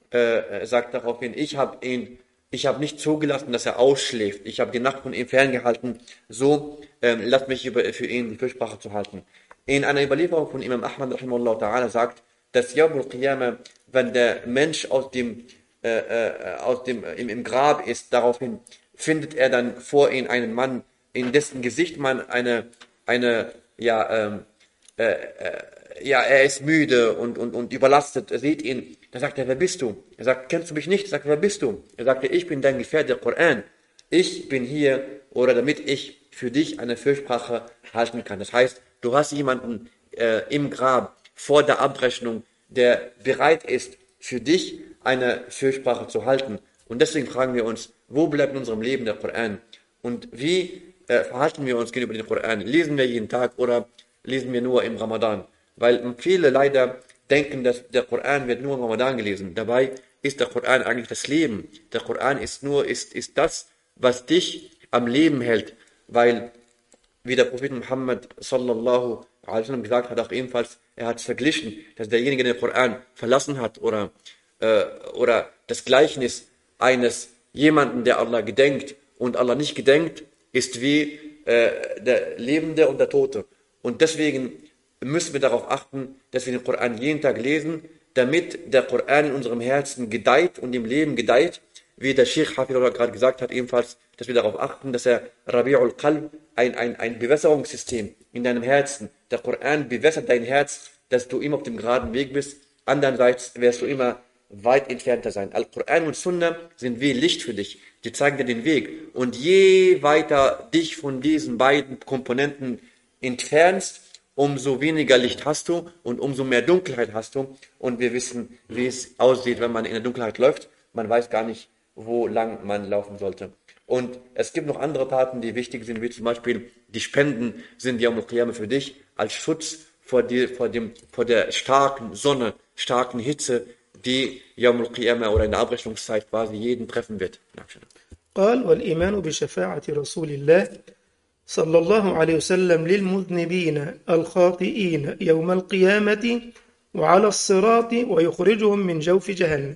äh, sagt daraufhin, ich habe ihn, ich habe nicht zugelassen, dass er ausschläft. Ich habe die Nacht von ihm ferngehalten. So, ähm, lasst mich über, für ihn die Fürsprache zu halten. In einer Überlieferung von Imam Ahmad rahimahullah ta'ala sagt, dass Yawm al-Qiyamah, wenn der Mensch aus dem, äh, äh, aus dem, im, im Grab ist, daraufhin findet er dann vor ihm einen Mann, in dessen Gesicht man eine, eine, ja, ähm, äh, äh, ja, er ist müde und, und, und überlastet, er sieht ihn, da sagt er, wer bist du? Er sagt, kennst du mich nicht? Er sagt, wer bist du? Er sagte, ich bin dein Gefährte, der Koran. Ich bin hier, oder damit ich für dich eine Fürsprache halten kann. Das heißt, du hast jemanden äh, im Grab vor der Abrechnung, der bereit ist, für dich eine Fürsprache zu halten. Und deswegen fragen wir uns, wo bleibt in unserem Leben der Koran? Und wie äh, verhalten wir uns gegenüber dem Koran? Lesen wir jeden Tag oder lesen wir nur im Ramadan? Weil viele leider denken, dass der Koran wird nur im Ramadan gelesen. Dabei ist der Koran eigentlich das Leben. Der Koran ist nur, ist, ist das, was dich am Leben hält. Weil, wie der Prophet Muhammad sallallahu alaihi wasallam gesagt hat, auch ebenfalls, er hat es verglichen, dass derjenige, der den Koran verlassen hat oder, äh, oder das Gleichnis eines jemanden, der Allah gedenkt und Allah nicht gedenkt, ist wie äh, der Lebende und der Tote. Und deswegen müssen wir darauf achten, dass wir den Koran jeden Tag lesen, damit der Koran in unserem Herzen gedeiht und im Leben gedeiht, wie der Sheikh Hafidullah gerade gesagt hat, ebenfalls, dass wir darauf achten, dass er Rabi'ul Qalb, ein, ein, ein Bewässerungssystem in deinem Herzen, der Koran bewässert dein Herz, dass du immer auf dem geraden Weg bist, andererseits wirst du immer weit entfernter sein. Al-Quran und Sunna sind wie Licht für dich, die zeigen dir den Weg, und je weiter dich von diesen beiden Komponenten entfernst, umso weniger Licht hast du und umso mehr Dunkelheit hast du. Und wir wissen, wie es aussieht, wenn man in der Dunkelheit läuft. Man weiß gar nicht, wo lang man laufen sollte. Und es gibt noch andere Taten, die wichtig sind, wie zum Beispiel die Spenden sind Yawm al-Qiyamah für dich als Schutz vor, die, vor, dem, vor der starken Sonne, starken Hitze, die Yawm al-Qiyamah oder in der Abrechnungszeit quasi jeden treffen wird. قال والإيمان بشفاعة رسول الله صلى الله عليه وسلم للمذنبين الخاطئين يوم القيامة وعلى الصراط ويخرجهم من جوف جهنم.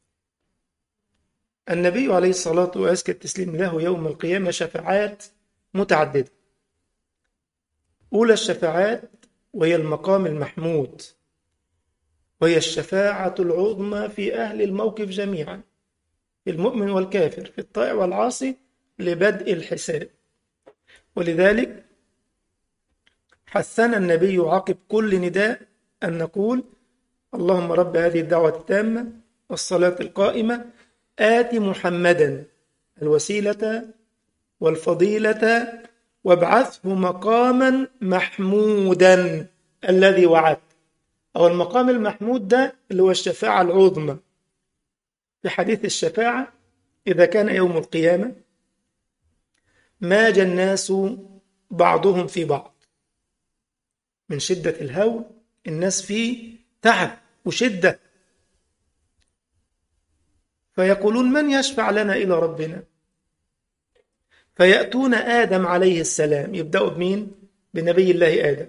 النبي عليه الصلاة وأزكى التسليم له يوم القيامة شفاعات متعددة. أولى الشفاعات وهي المقام المحمود، وهي الشفاعة العظمى في أهل الموقف جميعا، في المؤمن والكافر، في الطائع والعاصي، لبدء الحساب. ولذلك حثنا النبي عقب كل نداء أن نقول اللهم رب هذه الدعوة التامة والصلاة القائمة آت محمدا الوسيلة والفضيلة وابعثه مقاما محمودا الذي وعدت. أو المقام المحمود ده اللي هو الشفاعة العظمى. في حديث الشفاعة إذا كان يوم القيامة ماج الناس بعضهم في بعض من شدة الهول، الناس فيه تعب وشدة، فيقولون من يشفع لنا إلى ربنا؟ فيأتون آدم عليه السلام، يبدأوا بمين؟ بنبي الله آدم،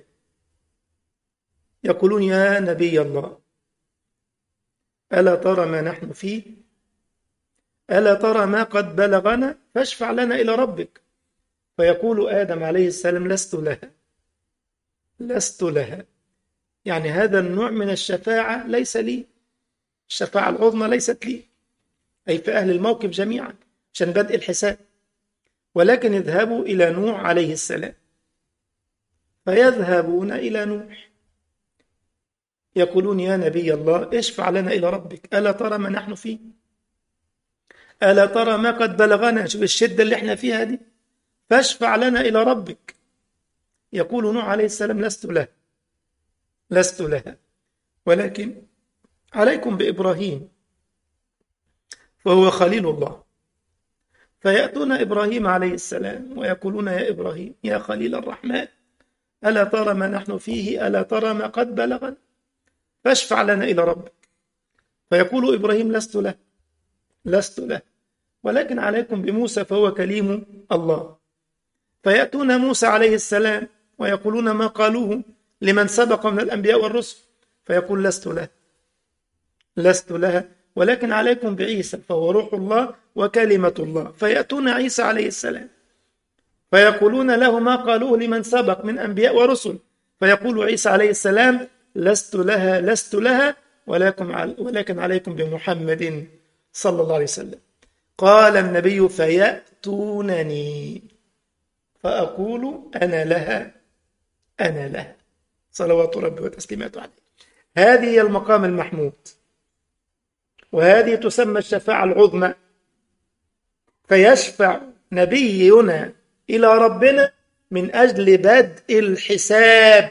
يقولون يا نبي الله ألا ترى ما نحن فيه؟ ألا ترى ما قد بلغنا؟ فاشفع لنا إلى ربك. فيقول آدم عليه السلام لست لها لست لها، يعني هذا النوع من الشفاعة ليس لي، الشفاعة العظمى ليست لي، أي في أهل الموقف جميعا عشان بدء الحساب. ولكن اذهبوا إلى نوح عليه السلام، فيذهبون إلى نوح يقولون يا نبي الله اشفع لنا إلى ربك، ألا ترى ما نحن فيه؟ ألا ترى ما قد بلغنا؟ شوف الشدة اللي احنا فيها دي، فاشفع لنا إلى ربك. يقول نوح عليه السلام لست لها لست لها، ولكن عليكم بإبراهيم فهو خليل الله، فيأتون إبراهيم عليه السلام ويقولون يا إبراهيم يا خليل الرحمن ألا ترى ما نحن فيه، ألا ترى ما قد بلغنا، فاشفع لنا إلى ربك. فيقول إبراهيم لست له لست له ولكن عليكم بموسى فهو كليم الله. فيأتون موسى عليه السلام ويقولون ما قالوه لمن سبق من الأنبياء والرسل، فيقول لست له لست لها ولكن عليكم بعيسى فهو روح الله وكلمة الله. فيأتون عيسى عليه السلام فيقولون له ما قالوه لمن سبق من أنبياء ورسل، فيقول عيسى عليه السلام لست لها لست لها ولكن ولكن عليكم بمحمد صلى الله عليه وسلم. قال النبي فيأتونني فأقول أنا لها أنا لها صلوات ربي وتسليماته عليه. هذه هي المقام المحمود، وهذه تسمى الشفاعة العظمى. فيشفع نبينا إلى ربنا من أجل بدء الحساب،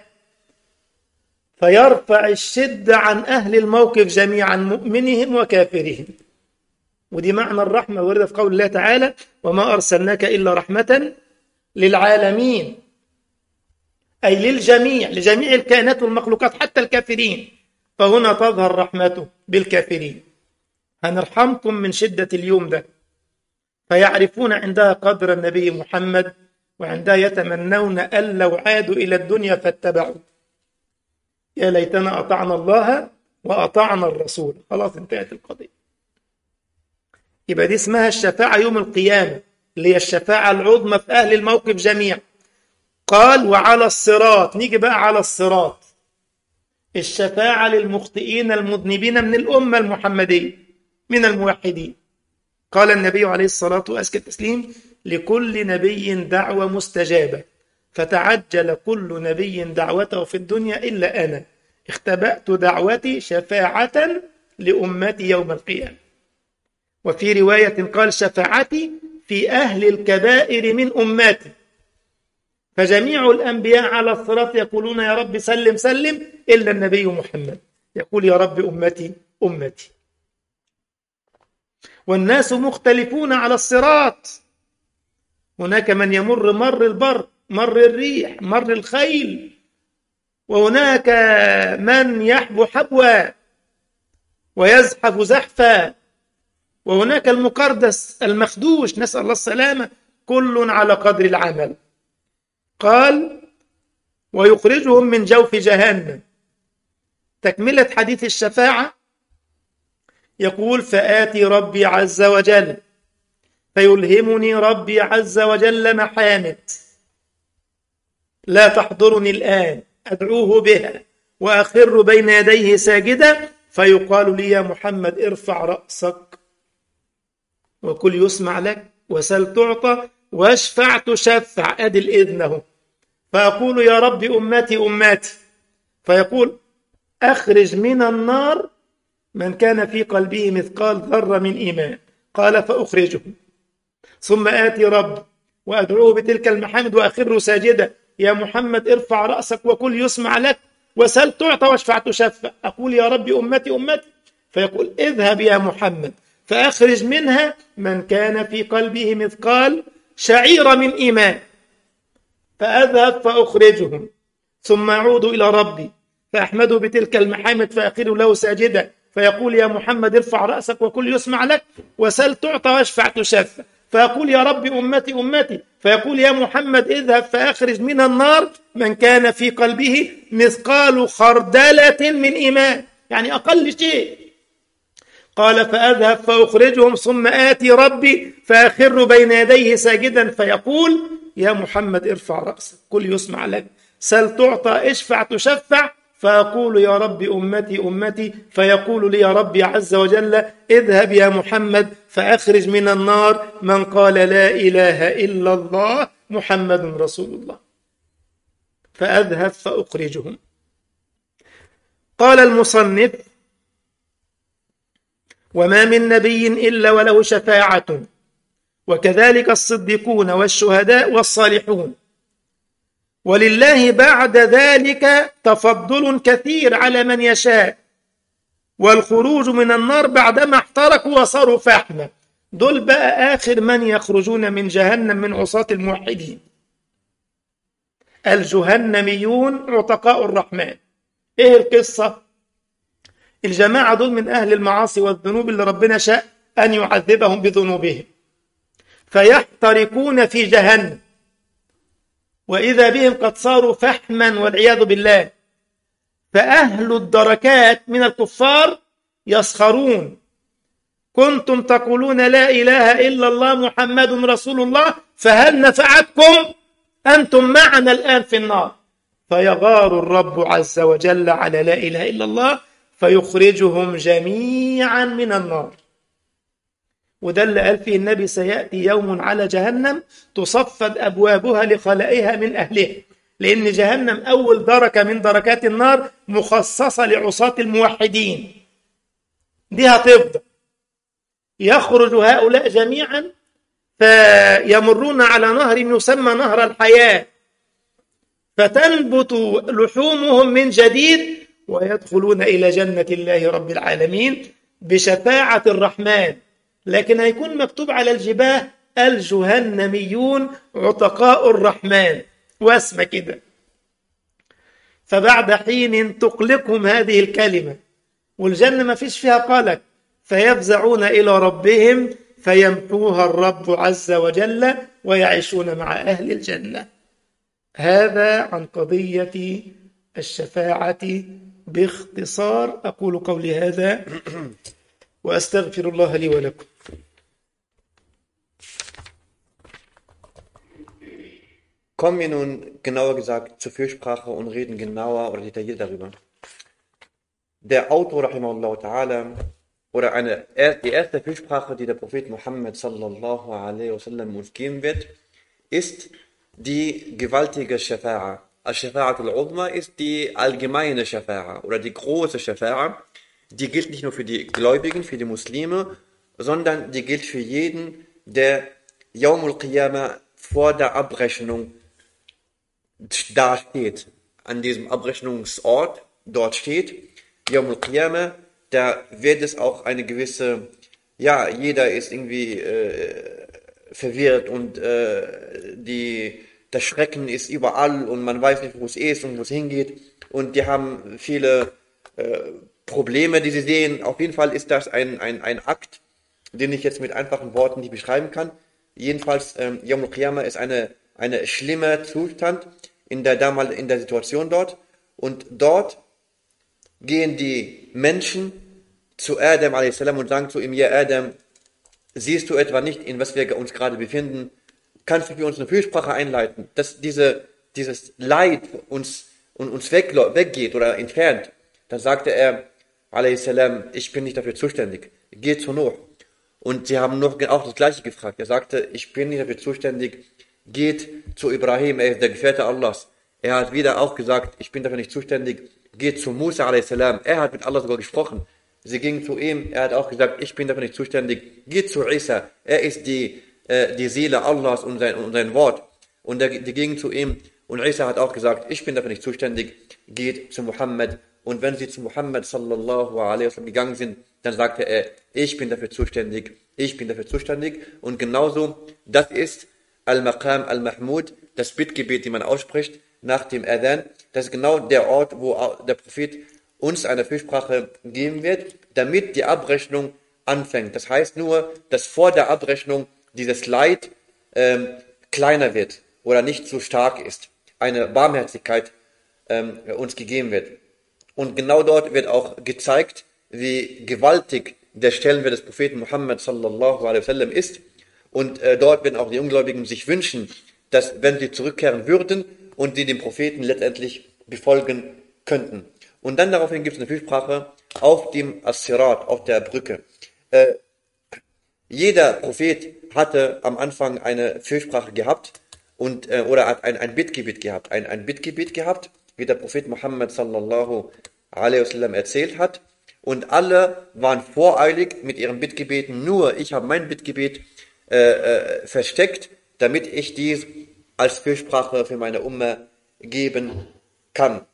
فيرفع الشدة عن أهل الموقف جميعا مؤمنهم وكافرهم. ودي معنى الرحمة ورد في قول الله تعالى وما أرسلناك إلا رحمة للعالمين، أي للجميع لجميع الكائنات والمخلوقات حتى الكافرين. فهنا تظهر رحمته بالكافرين، هنرحمكم من شدة اليوم ده. فيعرفون عندها قدر النبي محمد، وعندها يتمنون أن لو عادوا إلى الدنيا فاتبعوا. يا ليتنا أطعنا الله وأطعنا الرسول. خلاص انتهت القضية. يبقى دي اسمها الشفاعة يوم القيامة، اللي هي الشفاعة العظمى في أهل الموقف جميعا. قال وعلى الصراط. نيجي بقى على الصراط، الشفاعة للمخطئين المذنبين من الأمة المحمدية من الموحدين. قال النبي عليه الصلاة والتسليم لكل نبي دعوة مستجابة، فتعجل كل نبي دعوته في الدنيا إلا أنا، اختبأت دعوتي شفاعة لأمتي يوم القيامة. وفي رواية قال شفاعتي في أهل الكبائر من أمتي. فجميع الأنبياء على الصراط يقولون يا رب سلم سلم، إلا النبي محمد يقول يا رب أمتي أمتي. والناس مختلفون على الصراط، هناك من يمر مر البر، مر الريح، مر الخيل، وهناك من يحبو حبوا ويزحف زحفا، وهناك المقردس المخدوش نسأل الله السلامة، كل على قدر العمل. قال ويخرجهم من جوف جهنم. تكملة حديث الشفاعة يقول فآتي ربي عز وجل فيلهمني ربي عز وجل محامد لا تحضرني الآن أدعوه بها وأخر بين يديه ساجدا، فيقال لي يا محمد ارفع رأسك وكل يسمع لك وسل تعطى واشفع تشفع. أدي الإذن. فأقول يا رب أمتي أمتي، فيقول أخرج من النار من كان في قلبه مثقال ذرة من إيمان. قال فأخرجه، ثم آتي رب وأدعوه بتلك المحامد وأخر ساجدا يا محمد ارفع رأسك وكل يسمع لك وسل تعطى واشفع تشفع. أقول يا رب أمتي أمتي، فيقول اذهب يا محمد فأخرج منها من كان في قلبه مثقال شعيرة من إيمان. فأذهب فأخرجهم، ثم أعود إلى ربي فأحمده بتلك المحامد فأخر له ساجدا، فيقول يا محمد ارفع رأسك وكل يسمع لك وسل تعطى واشفع تشفع. فيقول يا رب أمتي أمتي، فيقول يا محمد اذهب فأخرج من النار من كان في قلبه مثقال خردلة من إيمان، يعني أقل شيء. قال فأذهب فأخرجهم، ثم آتي ربي فأخر بين يديه ساجدا، فيقول يا محمد ارفع رأسك كل يسمع لك سل تعطى اشفع تشفع. فأقول يا رب أمتي أمتي، فيقول لي يا ربي عز وجل اذهب يا محمد فأخرج من النار من قال لا إله إلا الله محمد رسول الله. فأذهب فأخرجهم. قال المصنف وما من نبي إلا وله شفاعة، وكذلك الصديقون والشهداء والصالحون، ولله بعد ذلك تفضل كثير على من يشاء، والخروج من النار بعدما احترقوا وصاروا فحما. دول بقى آخر من يخرجون من جهنم من عصاة الموحدين، الجهنميون عتقاء الرحمن. إيه القصة؟ الجماعة دول من أهل المعاصي والذنوب اللي ربنا شاء أن يعذبهم بذنوبهم، فيحترقون في جهنم، وإذا بهم قد صاروا فحما والعياذ بالله. فأهل الدركات من الكفار يسخرون: كنتم تقولون لا إله إلا الله محمد رسول الله، فهل نفعتكم؟ أنتم معنا الآن في النار. فيغار الرب عز وجل على لا إله إلا الله فيخرجهم جميعا من النار. وده اللي قال فيه النبي: سيأتي يوم على جهنم تصفد أبوابها لخلائها من أهلها، لأن جهنم أول دركة من دركات النار مخصصة لعصاة الموحدين، دي هتفضل. يخرج هؤلاء جميعا فيمرون على نهر يسمى نهر الحياة، فتنبت لحومهم من جديد ويدخلون إلى جنة الله رب العالمين بشفاعة الرحمن. لكن هيكون مكتوب على الجباه: الجهنميون عتقاء الرحمن، واسمة كده. فبعد حين تقلقهم هذه الكلمة، والجنة ما فيش فيها قلق، فيفزعون إلى ربهم فيمحوها الرب عز وجل ويعيشون مع أهل الجنة. هذا عن قضية الشفاعة باختصار. أقول قولي هذا وأستغفر الله لي ولكم. Kommen wir nun genauer gesagt zur Fürsprache und reden genauer oder detailliert darüber. Der Autor, rahimahullah ta'ala, oder eine, die erste Fürsprache, die der Prophet Muhammad sallallahu alaihi wasallam uns geben wird, ist die gewaltige Shafa'a. Al-Shafa'atul Uzma ist die allgemeine Shafa'a oder die große Shafa'a. Die gilt nicht nur für die Gläubigen, für die Muslime, sondern die gilt für jeden, der Yawmul Qiyamah vor der Abrechnung da steht, an diesem Abrechnungsort dort steht, Yawmul Qiyamah. Da wird es auch eine gewisse, ja, jeder ist irgendwie äh, verwirrt und äh, die, der Schrecken ist überall und man weiß nicht, wo es ist und wo es hingeht, und die haben viele äh, Probleme, die sie sehen. Auf jeden Fall ist das ein, ein, ein Akt, den ich jetzt mit einfachen Worten nicht beschreiben kann. Jedenfalls, ähm, Yawmul Qiyamah ist eine, eine schlimme Zustand in der damaligen, in der Situation dort, und dort gehen die Menschen zu Adam a s. und sagen zu ihm: Ja, Adam, siehst du etwa nicht, in was wir uns gerade befinden? Kannst du für uns eine Fürsprache einleiten, dass diese, dieses Leid uns, und uns weg, weggeht oder entfernt? Dann sagte er a s: Ich bin nicht dafür zuständig, geh zu Nuh. Und sie haben Nuh auch das Gleiche gefragt. Er sagte: Ich bin nicht dafür zuständig, geht zu Ibrahim, er ist der Gefährte Allahs. Er hat wieder auch gesagt: Ich bin dafür nicht zuständig, geht zu Musa a s. Er hat mit Allah sogar gesprochen. Sie gingen zu ihm, er hat auch gesagt: Ich bin dafür nicht zuständig, geht zu Isa, er ist die, äh, die Seele Allahs und sein, und sein Wort. Und der, die gingen zu ihm, und Isa hat auch gesagt: Ich bin dafür nicht zuständig, geht zu Muhammad. Und wenn sie zu Muhammad sallallahu alaihi wasallam gegangen sind, dann sagte er: Ich bin dafür zuständig, ich bin dafür zuständig. Und genauso, das ist Al-Maqam Al-Mahmud, das Bittgebet, die man ausspricht nach dem Adhan. Das ist genau der Ort, wo der Prophet uns eine Fürsprache geben wird, damit die Abrechnung anfängt. Das heißt nur, dass vor der Abrechnung dieses Leid ähm, kleiner wird oder nicht so stark ist. Eine Barmherzigkeit ähm, uns gegeben wird. Und genau dort wird auch gezeigt, wie gewaltig der Stellenwert des Propheten Muhammad sallallahu alaihi wasallam ist. Und äh, dort werden auch die Ungläubigen sich wünschen, dass, wenn sie zurückkehren würden und sie dem Propheten letztendlich befolgen könnten. Und dann daraufhin gibt es eine Fürsprache auf dem As-Sirat, auf der Brücke. Äh, jeder Prophet hatte am Anfang eine Fürsprache gehabt und äh, oder hat ein, ein Bittgebet gehabt, ein, ein Bittgebet gehabt, wie der Prophet Muhammad sallallahu alaihi wasallam erzählt hat. Und alle waren voreilig mit ihren Bittgebeten. Nur ich habe mein Bittgebet äh, äh, versteckt, damit ich dies als Fürsprache für meine Umma geben kann.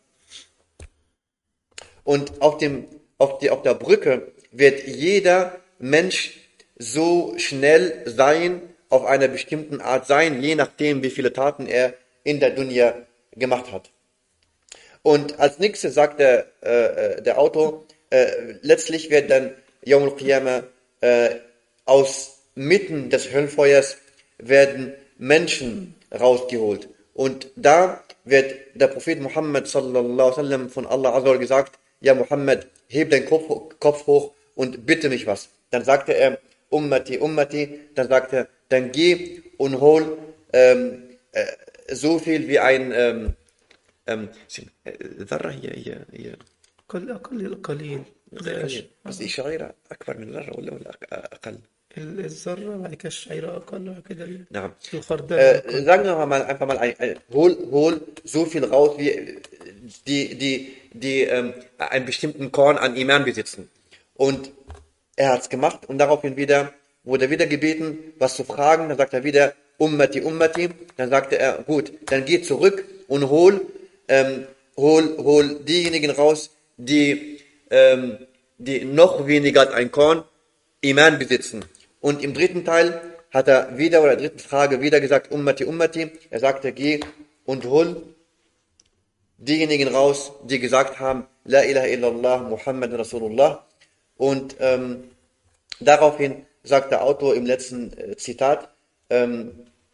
Und auf, dem, auf, die, auf der Brücke wird jeder Mensch so schnell sein, auf einer bestimmten Art sein, je nachdem, wie viele Taten er in der Dunya gemacht hat. Und als nächstes sagt der, äh, der Autor, äh, letztlich wird dann Yawm al-Qiyamah äh, aus mitten des Höllenfeuers werden Menschen rausgeholt. Und da wird der Prophet Muhammad sallallahu alaihi wasallam von Allah Azza wa Jalla gesagt, ja Muhammad, heb deinen Kopf, Kopf hoch und bitte mich was. Dann sagte er, Ummati, Ummati, dann sagte er, dann geh und hol ähm, äh, so viel wie ein ähm, ähm, ذرة هي هي هي أقل أقل القليل زي الش- بس الشعيرة أكبر من ذرة ولا ولا أقل؟ ال- الذرة، بعد كده الشعيرة أقل، وبعد كده ال- نعم. الخردل Äh, أقل. sagen wir mal einfach mal, ein, ein, hol, hol so viel raus, wie die, die, die ähm, einen bestimmten Korn an Iman besitzen. Und er hat es gemacht und daraufhin wieder wurde er wieder gebeten, was zu fragen. Dann sagt er wieder, Ummati, Ummati. Dann sagte er, gut, dann geh zurück und hol, ähm, hol, hol diejenigen raus, die, ähm, die noch weniger als ein Korn Iman besitzen. Und im dritten Teil hat er wieder, oder der dritten Frage wieder gesagt, Ummati, Ummati. Er sagte, geh und hol diejenigen raus, die gesagt haben, La ilaha illallah, Muhammad Rasulullah. Und ähm, daraufhin sagt der Autor im letzten äh, Zitat, ähm,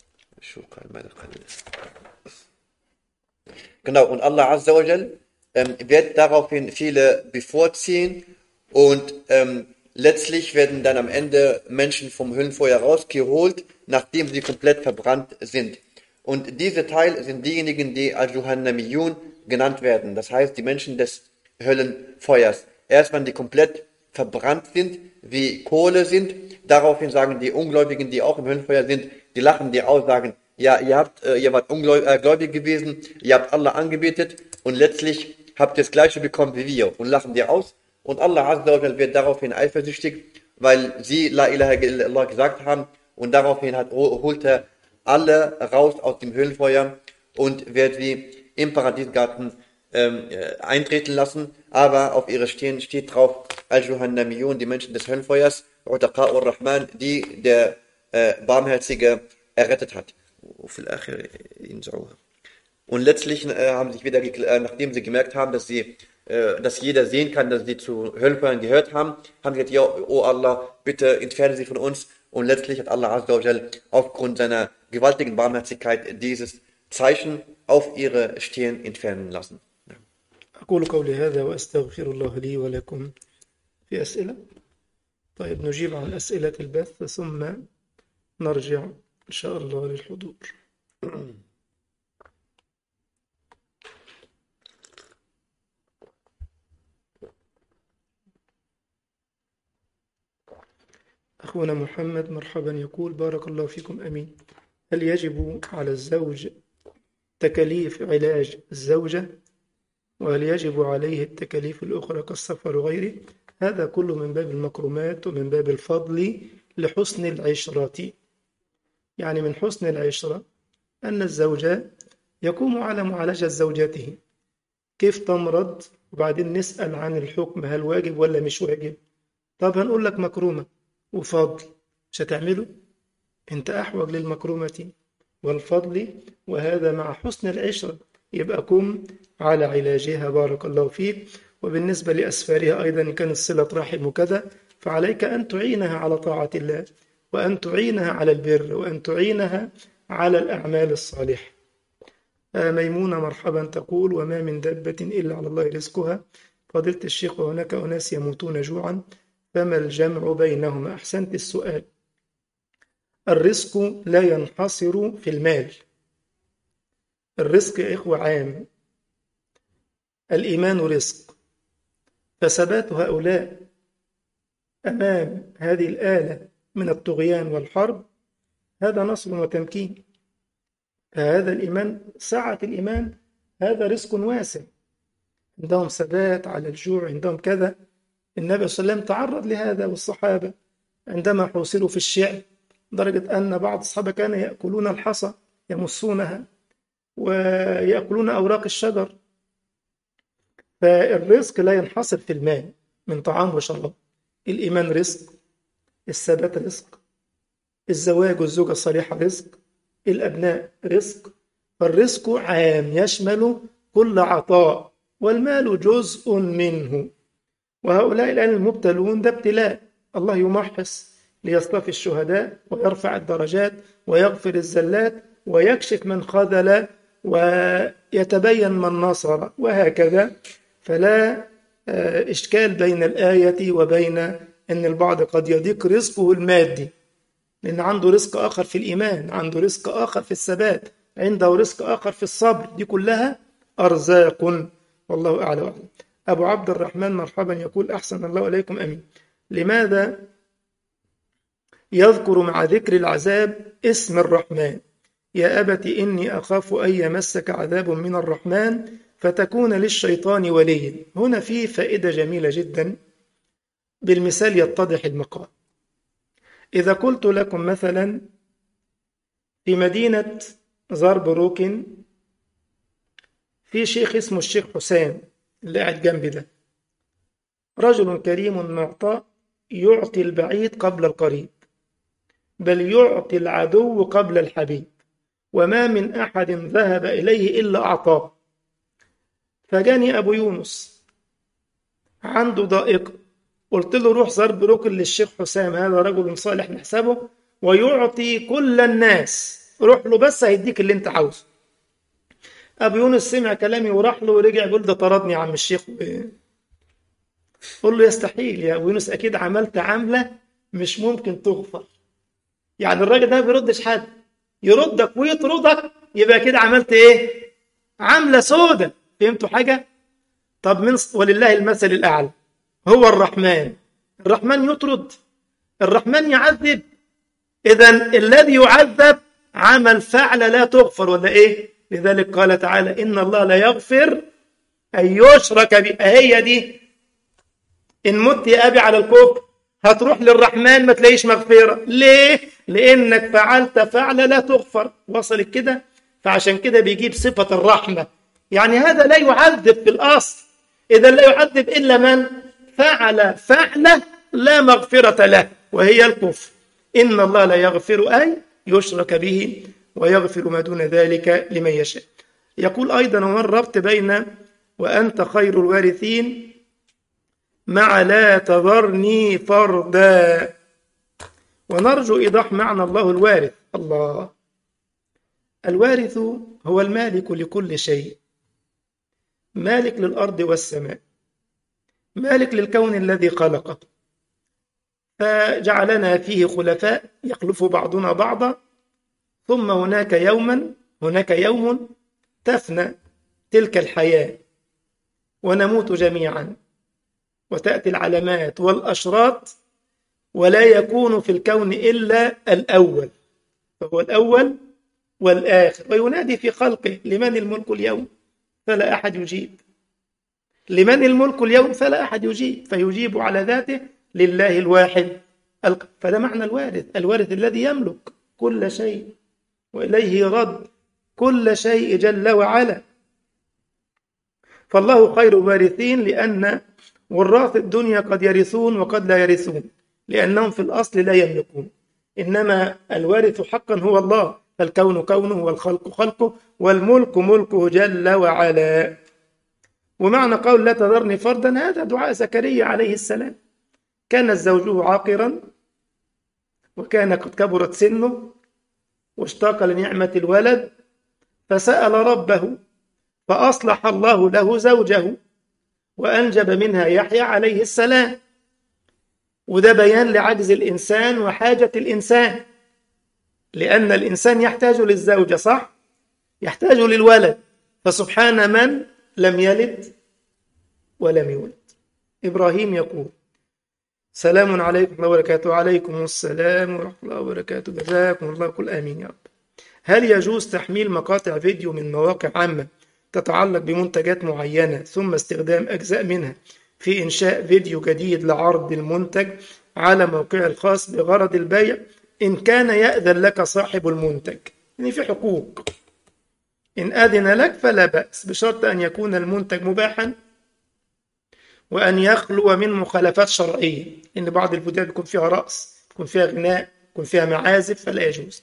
genau, und Allah Azza wa Jal ähm, wird daraufhin viele bevorziehen und ähm, letztlich werden dann am Ende Menschen vom Höllenfeuer rausgeholt, nachdem sie komplett verbrannt sind. Und diese Teil sind diejenigen, die Al-Juhannamiyun genannt werden. Das heißt, die Menschen des Höllenfeuers. Erst wenn die komplett verbrannt sind, wie Kohle sind, daraufhin sagen die Ungläubigen, die auch im Höllenfeuer sind, die lachen die aus, sagen, ja, ihr habt, äh, ihr wart ungläubig gewesen, ihr habt Allah angebetet und letztlich habt ihr das Gleiche bekommen wie wir und lachen dir aus. Und Allah Azza wa Jal wird daraufhin eifersüchtig, weil sie La ilaha illallah gesagt haben und daraufhin hat, holt er alle raus aus dem Höhlenfeuer und wird sie im Paradiesgarten ähm, äh, eintreten lassen, aber auf ihre Stirn steht drauf Al-Juhannamiyun, die Menschen des Höllenfeuers, Utaqa'ur Rahman, die der äh, Barmherzige errettet hat. Und letztlich äh, haben sich wieder, äh, nachdem sie gemerkt haben, dass sie, äh, dass jeder sehen kann, dass sie zu Höllenfeuern gehört haben, haben sie gesagt, ja, oh Allah, bitte entferne sie von uns. Und letztlich hat Allah Azza wa Jal aufgrund seiner gewaltigen Barmherzigkeit dieses Zeichen auf ihre Stirn entfernen lassen. أقول قولي هذا وأستغفر الله لي ولكم. في أسئلة؟ طيب نجيب عن أسئلة البث ثم نرجع إن شاء الله للحضور. أخونا محمد مرحبا، يقول بارك الله فيكم أمين. هل يجب على الزوج تكاليف علاج الزوجة؟ وهل يجب عليه التكاليف الأخرى كالسفر وغيره؟ هذا كله من باب المكرمات ومن باب الفضل لحسن العشرة. يعني من حسن العشرة أن الزوج يقوم على معالجة زوجته، كيف تمرض، وبعدين نسأل عن الحكم هل واجب ولا مش واجب. طب هنقول لك مكرومة وفضل، مش هتعمله؟ انت أحوج للمكرومة والفضل، وهذا مع حسن العشرة، يبقى قم على علاجها. بارك الله فيك. وبالنسبة لأسفارها أيضا إن كانت صلة رحم وكذا، فعليك أن تعينها على طاعة الله، وأن تعينها على البر، وأن تعينها على الأعمال الصالحة. ميمونة مرحبا تقول وما من دابة إلا على الله رزقها. فضيلة الشيخ وهناك أناس يموتون جوعا، فما الجمع بينهما؟ أحسنت السؤال. الرزق لا ينحصر في المال، الرزق يا إخوة عام. الإيمان رزق، فثبات هؤلاء أمام هذه الآلة من الطغيان والحرب هذا نصر وتمكين. فهذا الإيمان، سعة الإيمان، هذا رزق واسع. عندهم ثبات على الجوع، عندهم كذا. النبي صلى الله عليه وسلم تعرض لهذا والصحابة عندما حوصروا في الشعب، درجة أن بعض الصحابة كانوا يأكلون الحصى يمصونها ويأكلون أوراق الشجر. فالرزق لا ينحصر في المال من طعام وشراب. الإيمان رزق، الثبات رزق، الزواج والزوجة الصالحة رزق، الأبناء رزق. فالرزق عام يشمل كل عطاء، والمال جزء منه. وهؤلاء الآن المبتلون ده ابتلاء، الله يمحص ليصطفي الشهداء ويرفع الدرجات ويغفر الزلات ويكشف من خذل ويتبين من نصر، وهكذا. فلا إشكال بين الآية وبين أن البعض قد يضيق رزقه المادي، لأن عنده رزق آخر في الإيمان، عنده رزق آخر في الثبات، عنده رزق آخر في الصبر. دي كلها أرزاق، والله أعلى وأعلم. أبو عبد الرحمن مرحبا يقول أحسن الله إليكم أمين. لماذا يذكر مع ذكر العذاب اسم الرحمن؟ يا أبت إني أخاف أن يمسك عذاب من الرحمن فتكون للشيطان وليا. هنا في فائدة جميلة جدا، بالمثال يتضح المقام. إذا قلت لكم مثلا في مدينة زربروكن في شيخ اسمه الشيخ حسام اللي قاعد جنبي ده، رجل كريم معطاء، يعطي البعيد قبل القريب، بل يعطي العدو قبل الحبيب، وما من أحد ذهب إليه إلا أعطاه. فجاني أبو يونس عنده ضائقة، قلت له روح زربروكن للشيخ حسام، هذا رجل صالح نحسبه ويعطي كل الناس، روح له بس هيديك اللي انت عاوزه. أبو يونس سمع كلامي وراح له ورجع بيقول ده طردني يا عم الشيخ. قل له يستحيل يا أبو يونس، أكيد عملت عملة مش ممكن تغفر. يعني الراجل ده ما بيردش حد، يردك ويطردك، يبقى كده عملت إيه؟ عملة سودة. فهمتوا حاجة؟ طب من ولله المثل الأعلى، هو الرحمن، الرحمن يطرد، الرحمن يعذب. إذن الذي يعذب عمل فعل لا تغفر ولا إيه؟ لذلك قال تعالى إن الله لا يغفر أن يشرك به. هي دي، إن مت يا أبي على الكفر هتروح للرحمن ما تلاقيش مغفرة. ليه؟ لأنك فعلت فعل لا تغفر. وصلت كده؟ فعشان كده بيجيب صفة الرحمة، يعني هذا لا يعذب في الأصل. إذا لا يعذب إلا من فعل فعله لا مغفرة له، وهي الكفر. إن الله لا يغفر أن يشرك به ويغفر ما دون ذلك لمن يشاء. يقول أيضا ومن ربط بين وأنت خير الوارثين مع لا تذرني فردا. ونرجو إيضاح معنى الله الوارث. الله الوارث هو المالك لكل شيء، مالك للأرض والسماء، مالك للكون الذي خلقه، فجعلنا فيه خلفاء يخلف بعضنا بعضا، ثم هناك يوما هناك يوم تفنى تلك الحياة ونموت جميعا، وتأتي العلامات والأشراط، ولا يكون في الكون إلا الأول، فهو الأول والآخر. وينادي في خلقه لمن الملك اليوم فلا أحد يجيب، لمن الملك اليوم فلا أحد يجيب، فيجيب على ذاته لله الواحد. فده معنى الوارث، الوارث الذي يملك كل شيء وإليه رد كل شيء جل وعلا. فالله خير وارثين، لأن وراث الدنيا قد يرثون وقد لا يرثون، لأنهم في الأصل لا يملكون، إنما الوارث حقا هو الله، فالكون كونه والخلق خلقه والملك ملكه جل وعلا. ومعنى قول لا تذرني فردا هذا دعاء زكريا عليه السلام، كان زوجه عاقرا وكان قد كبرت سنه واشتاق لنعمة الولد، فسأل ربه فأصلح الله له زوجه وأنجب منها يحيى عليه السلام. وده بيان لعجز الإنسان وحاجة الإنسان، لأن الإنسان يحتاج للزوجة، صح؟ يحتاج للولد، فسبحان من لم يلد ولم يولد. إبراهيم يقول سلام عليكم ورحمة الله وبركاته. وعليكم السلام ورحمة الله وبركاته، جزاكم الله كل آمين يا رب. هل يجوز تحميل مقاطع فيديو من مواقع عامة تتعلق بمنتجات معينة ثم استخدام أجزاء منها في إنشاء فيديو جديد لعرض المنتج على موقع الخاص بغرض البيع إن كان يأذن لك صاحب المنتج؟ يعني في حقوق، إن أذن لك فلا بأس، بشرط أن يكون المنتج مباحا وأن يخلو من مخالفات شرعية، إن بعض الفيديوهات بيكون فيها رقص، يكون فيها غناء، يكون فيها معازف، فلا يجوز.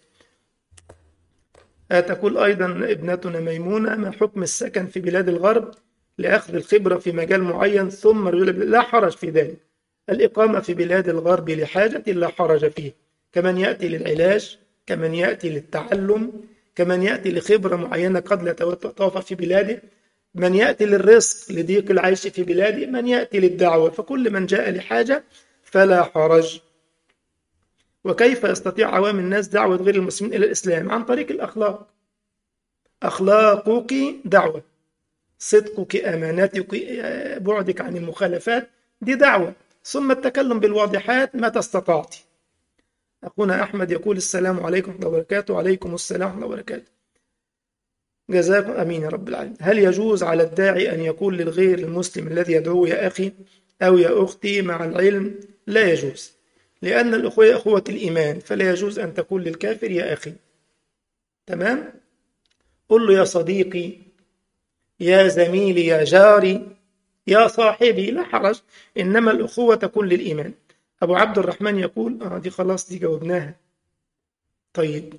تقول أيضا ابنتنا ميمونة: ما حكم السكن في بلاد الغرب لأخذ الخبرة في مجال معين ثم الرجوع؟ لا حرج في ذلك. الإقامة في بلاد الغرب لحاجة لا حرج فيه، كمن يأتي للعلاج، كمن يأتي للتعلم، كمن يأتي لخبرة معينة قد لا تتوفر في بلاده، من يأتي للرزق لضيق العيش في بلاده، من يأتي للدعوة، فكل من جاء لحاجة فلا حرج. وكيف يستطيع عوام الناس دعوة غير المسلمين إلى الإسلام؟ عن طريق الأخلاق. أخلاقك دعوة، صدقك، أمانتك، بعدك عن المخالفات، دي دعوة. ثم التكلم بالواضحات ما استطعت. أخونا أحمد يقول: السلام عليكم ورحمة الله وبركاته. وعليكم السلام ورحمة الله وبركاته. جزاكم امين يا رب العالمين. هل يجوز على الداعي ان يقول للغير المسلم الذي يدعوه يا اخي او يا اختي مع العلم؟ لا يجوز، لان الاخوه اخوه الايمان، فلا يجوز ان تقول للكافر يا اخي. تمام؟ قل له يا صديقي، يا زميلي، يا جاري، يا صاحبي، لا حرج. انما الاخوه تكون للايمان. ابو عبد الرحمن يقول: اه دي خلاص، دي جاوبناها. طيب،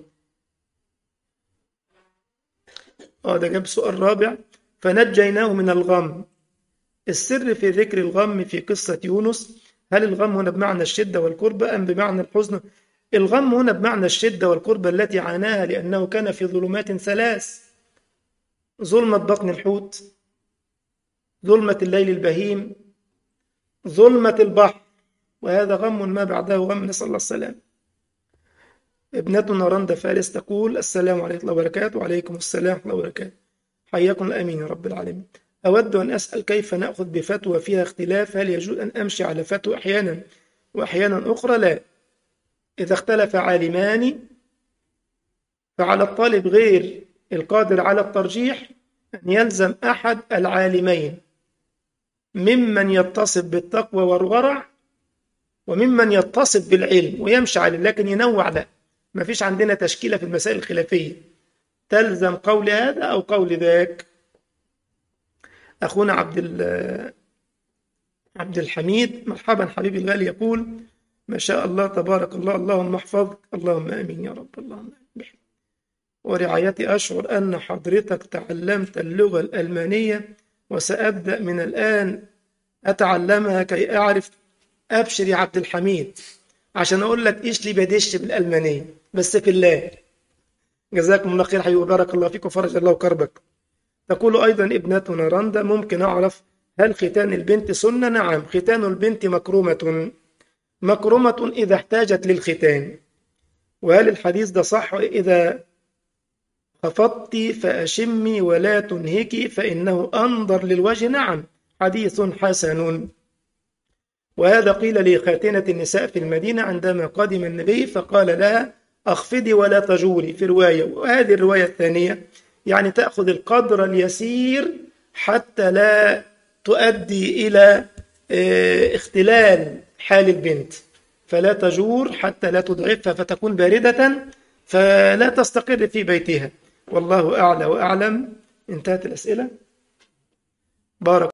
اه ده جاب سؤال رابع: فنجيناه من الغم. السر في ذكر الغم في قصة يونس، هل الغم هنا بمعنى الشدة والكربة أم بمعنى الحزن؟ الغم هنا بمعنى الشدة والكربة التي عاناها، لأنه كان في ظلمات ثلاث: ظلمة بطن الحوت، ظلمة الليل البهيم، ظلمة البحر، وهذا غم ما بعده غم، نسأل الله السلام. ابنتنا رندا فارس تقول: السلام عليكم ورحمة الله وبركاته. وعليكم السلام ورحمة الله وبركاته. حياكم الأمين يا رب العالمين. أود أن أسأل كيف نأخذ بفتوى فيها اختلاف؟ هل يجوز أن أمشي على فتوى أحيانا وأحيانا أخرى؟ لا. إذا اختلف عالمان فعلى الطالب غير القادر على الترجيح أن يلزم أحد العالمين، ممن يتصف بالتقوى والورع وممن يتصف بالعلم، ويمشي عليه، لكن ينوع. لا، ما فيش عندنا تشكيلة في المسائل الخلافية تلزم قول هذا أو قول ذاك. أخونا عبد عبد الحميد: مرحبا حبيبي الغالي، يقول: ما شاء الله تبارك الله، اللهم احفظك. اللهم آمين يا رب. اللهم آمين. ورعايتي أشعر أن حضرتك تعلمت اللغة الألمانية، وسأبدأ من الآن أتعلمها كي أعرف. أبشر يا عبد الحميد، عشان أقول لك إيش لي بدش بالألمانية، بس في الله. جزاكم الله خير حبيبي، وبارك الله فيك وفرج الله كربك. تقول أيضا ابنتنا رندا: ممكن أعرف هل ختان البنت سنة؟ نعم، ختان البنت مكرومة، مكرومة إذا احتاجت للختان. وهل الحديث ده صح؟ إذا خفضت فأشمي ولا تنهكي فإنه أنظر للوجه. نعم، حديث حسن. وهذا قيل لخاتنة النساء في المدينة عندما قدم النبي، فقال لها: أخفضي ولا تجوري، في رواية. وهذه الرواية الثانية يعني تأخذ القدر اليسير حتى لا تؤدي إلى اختلال حال البنت، فلا تجور حتى لا تضعفها فتكون باردة فلا تستقر في بيتها. والله أعلى وأعلم. انتهت الأسئلة. بارك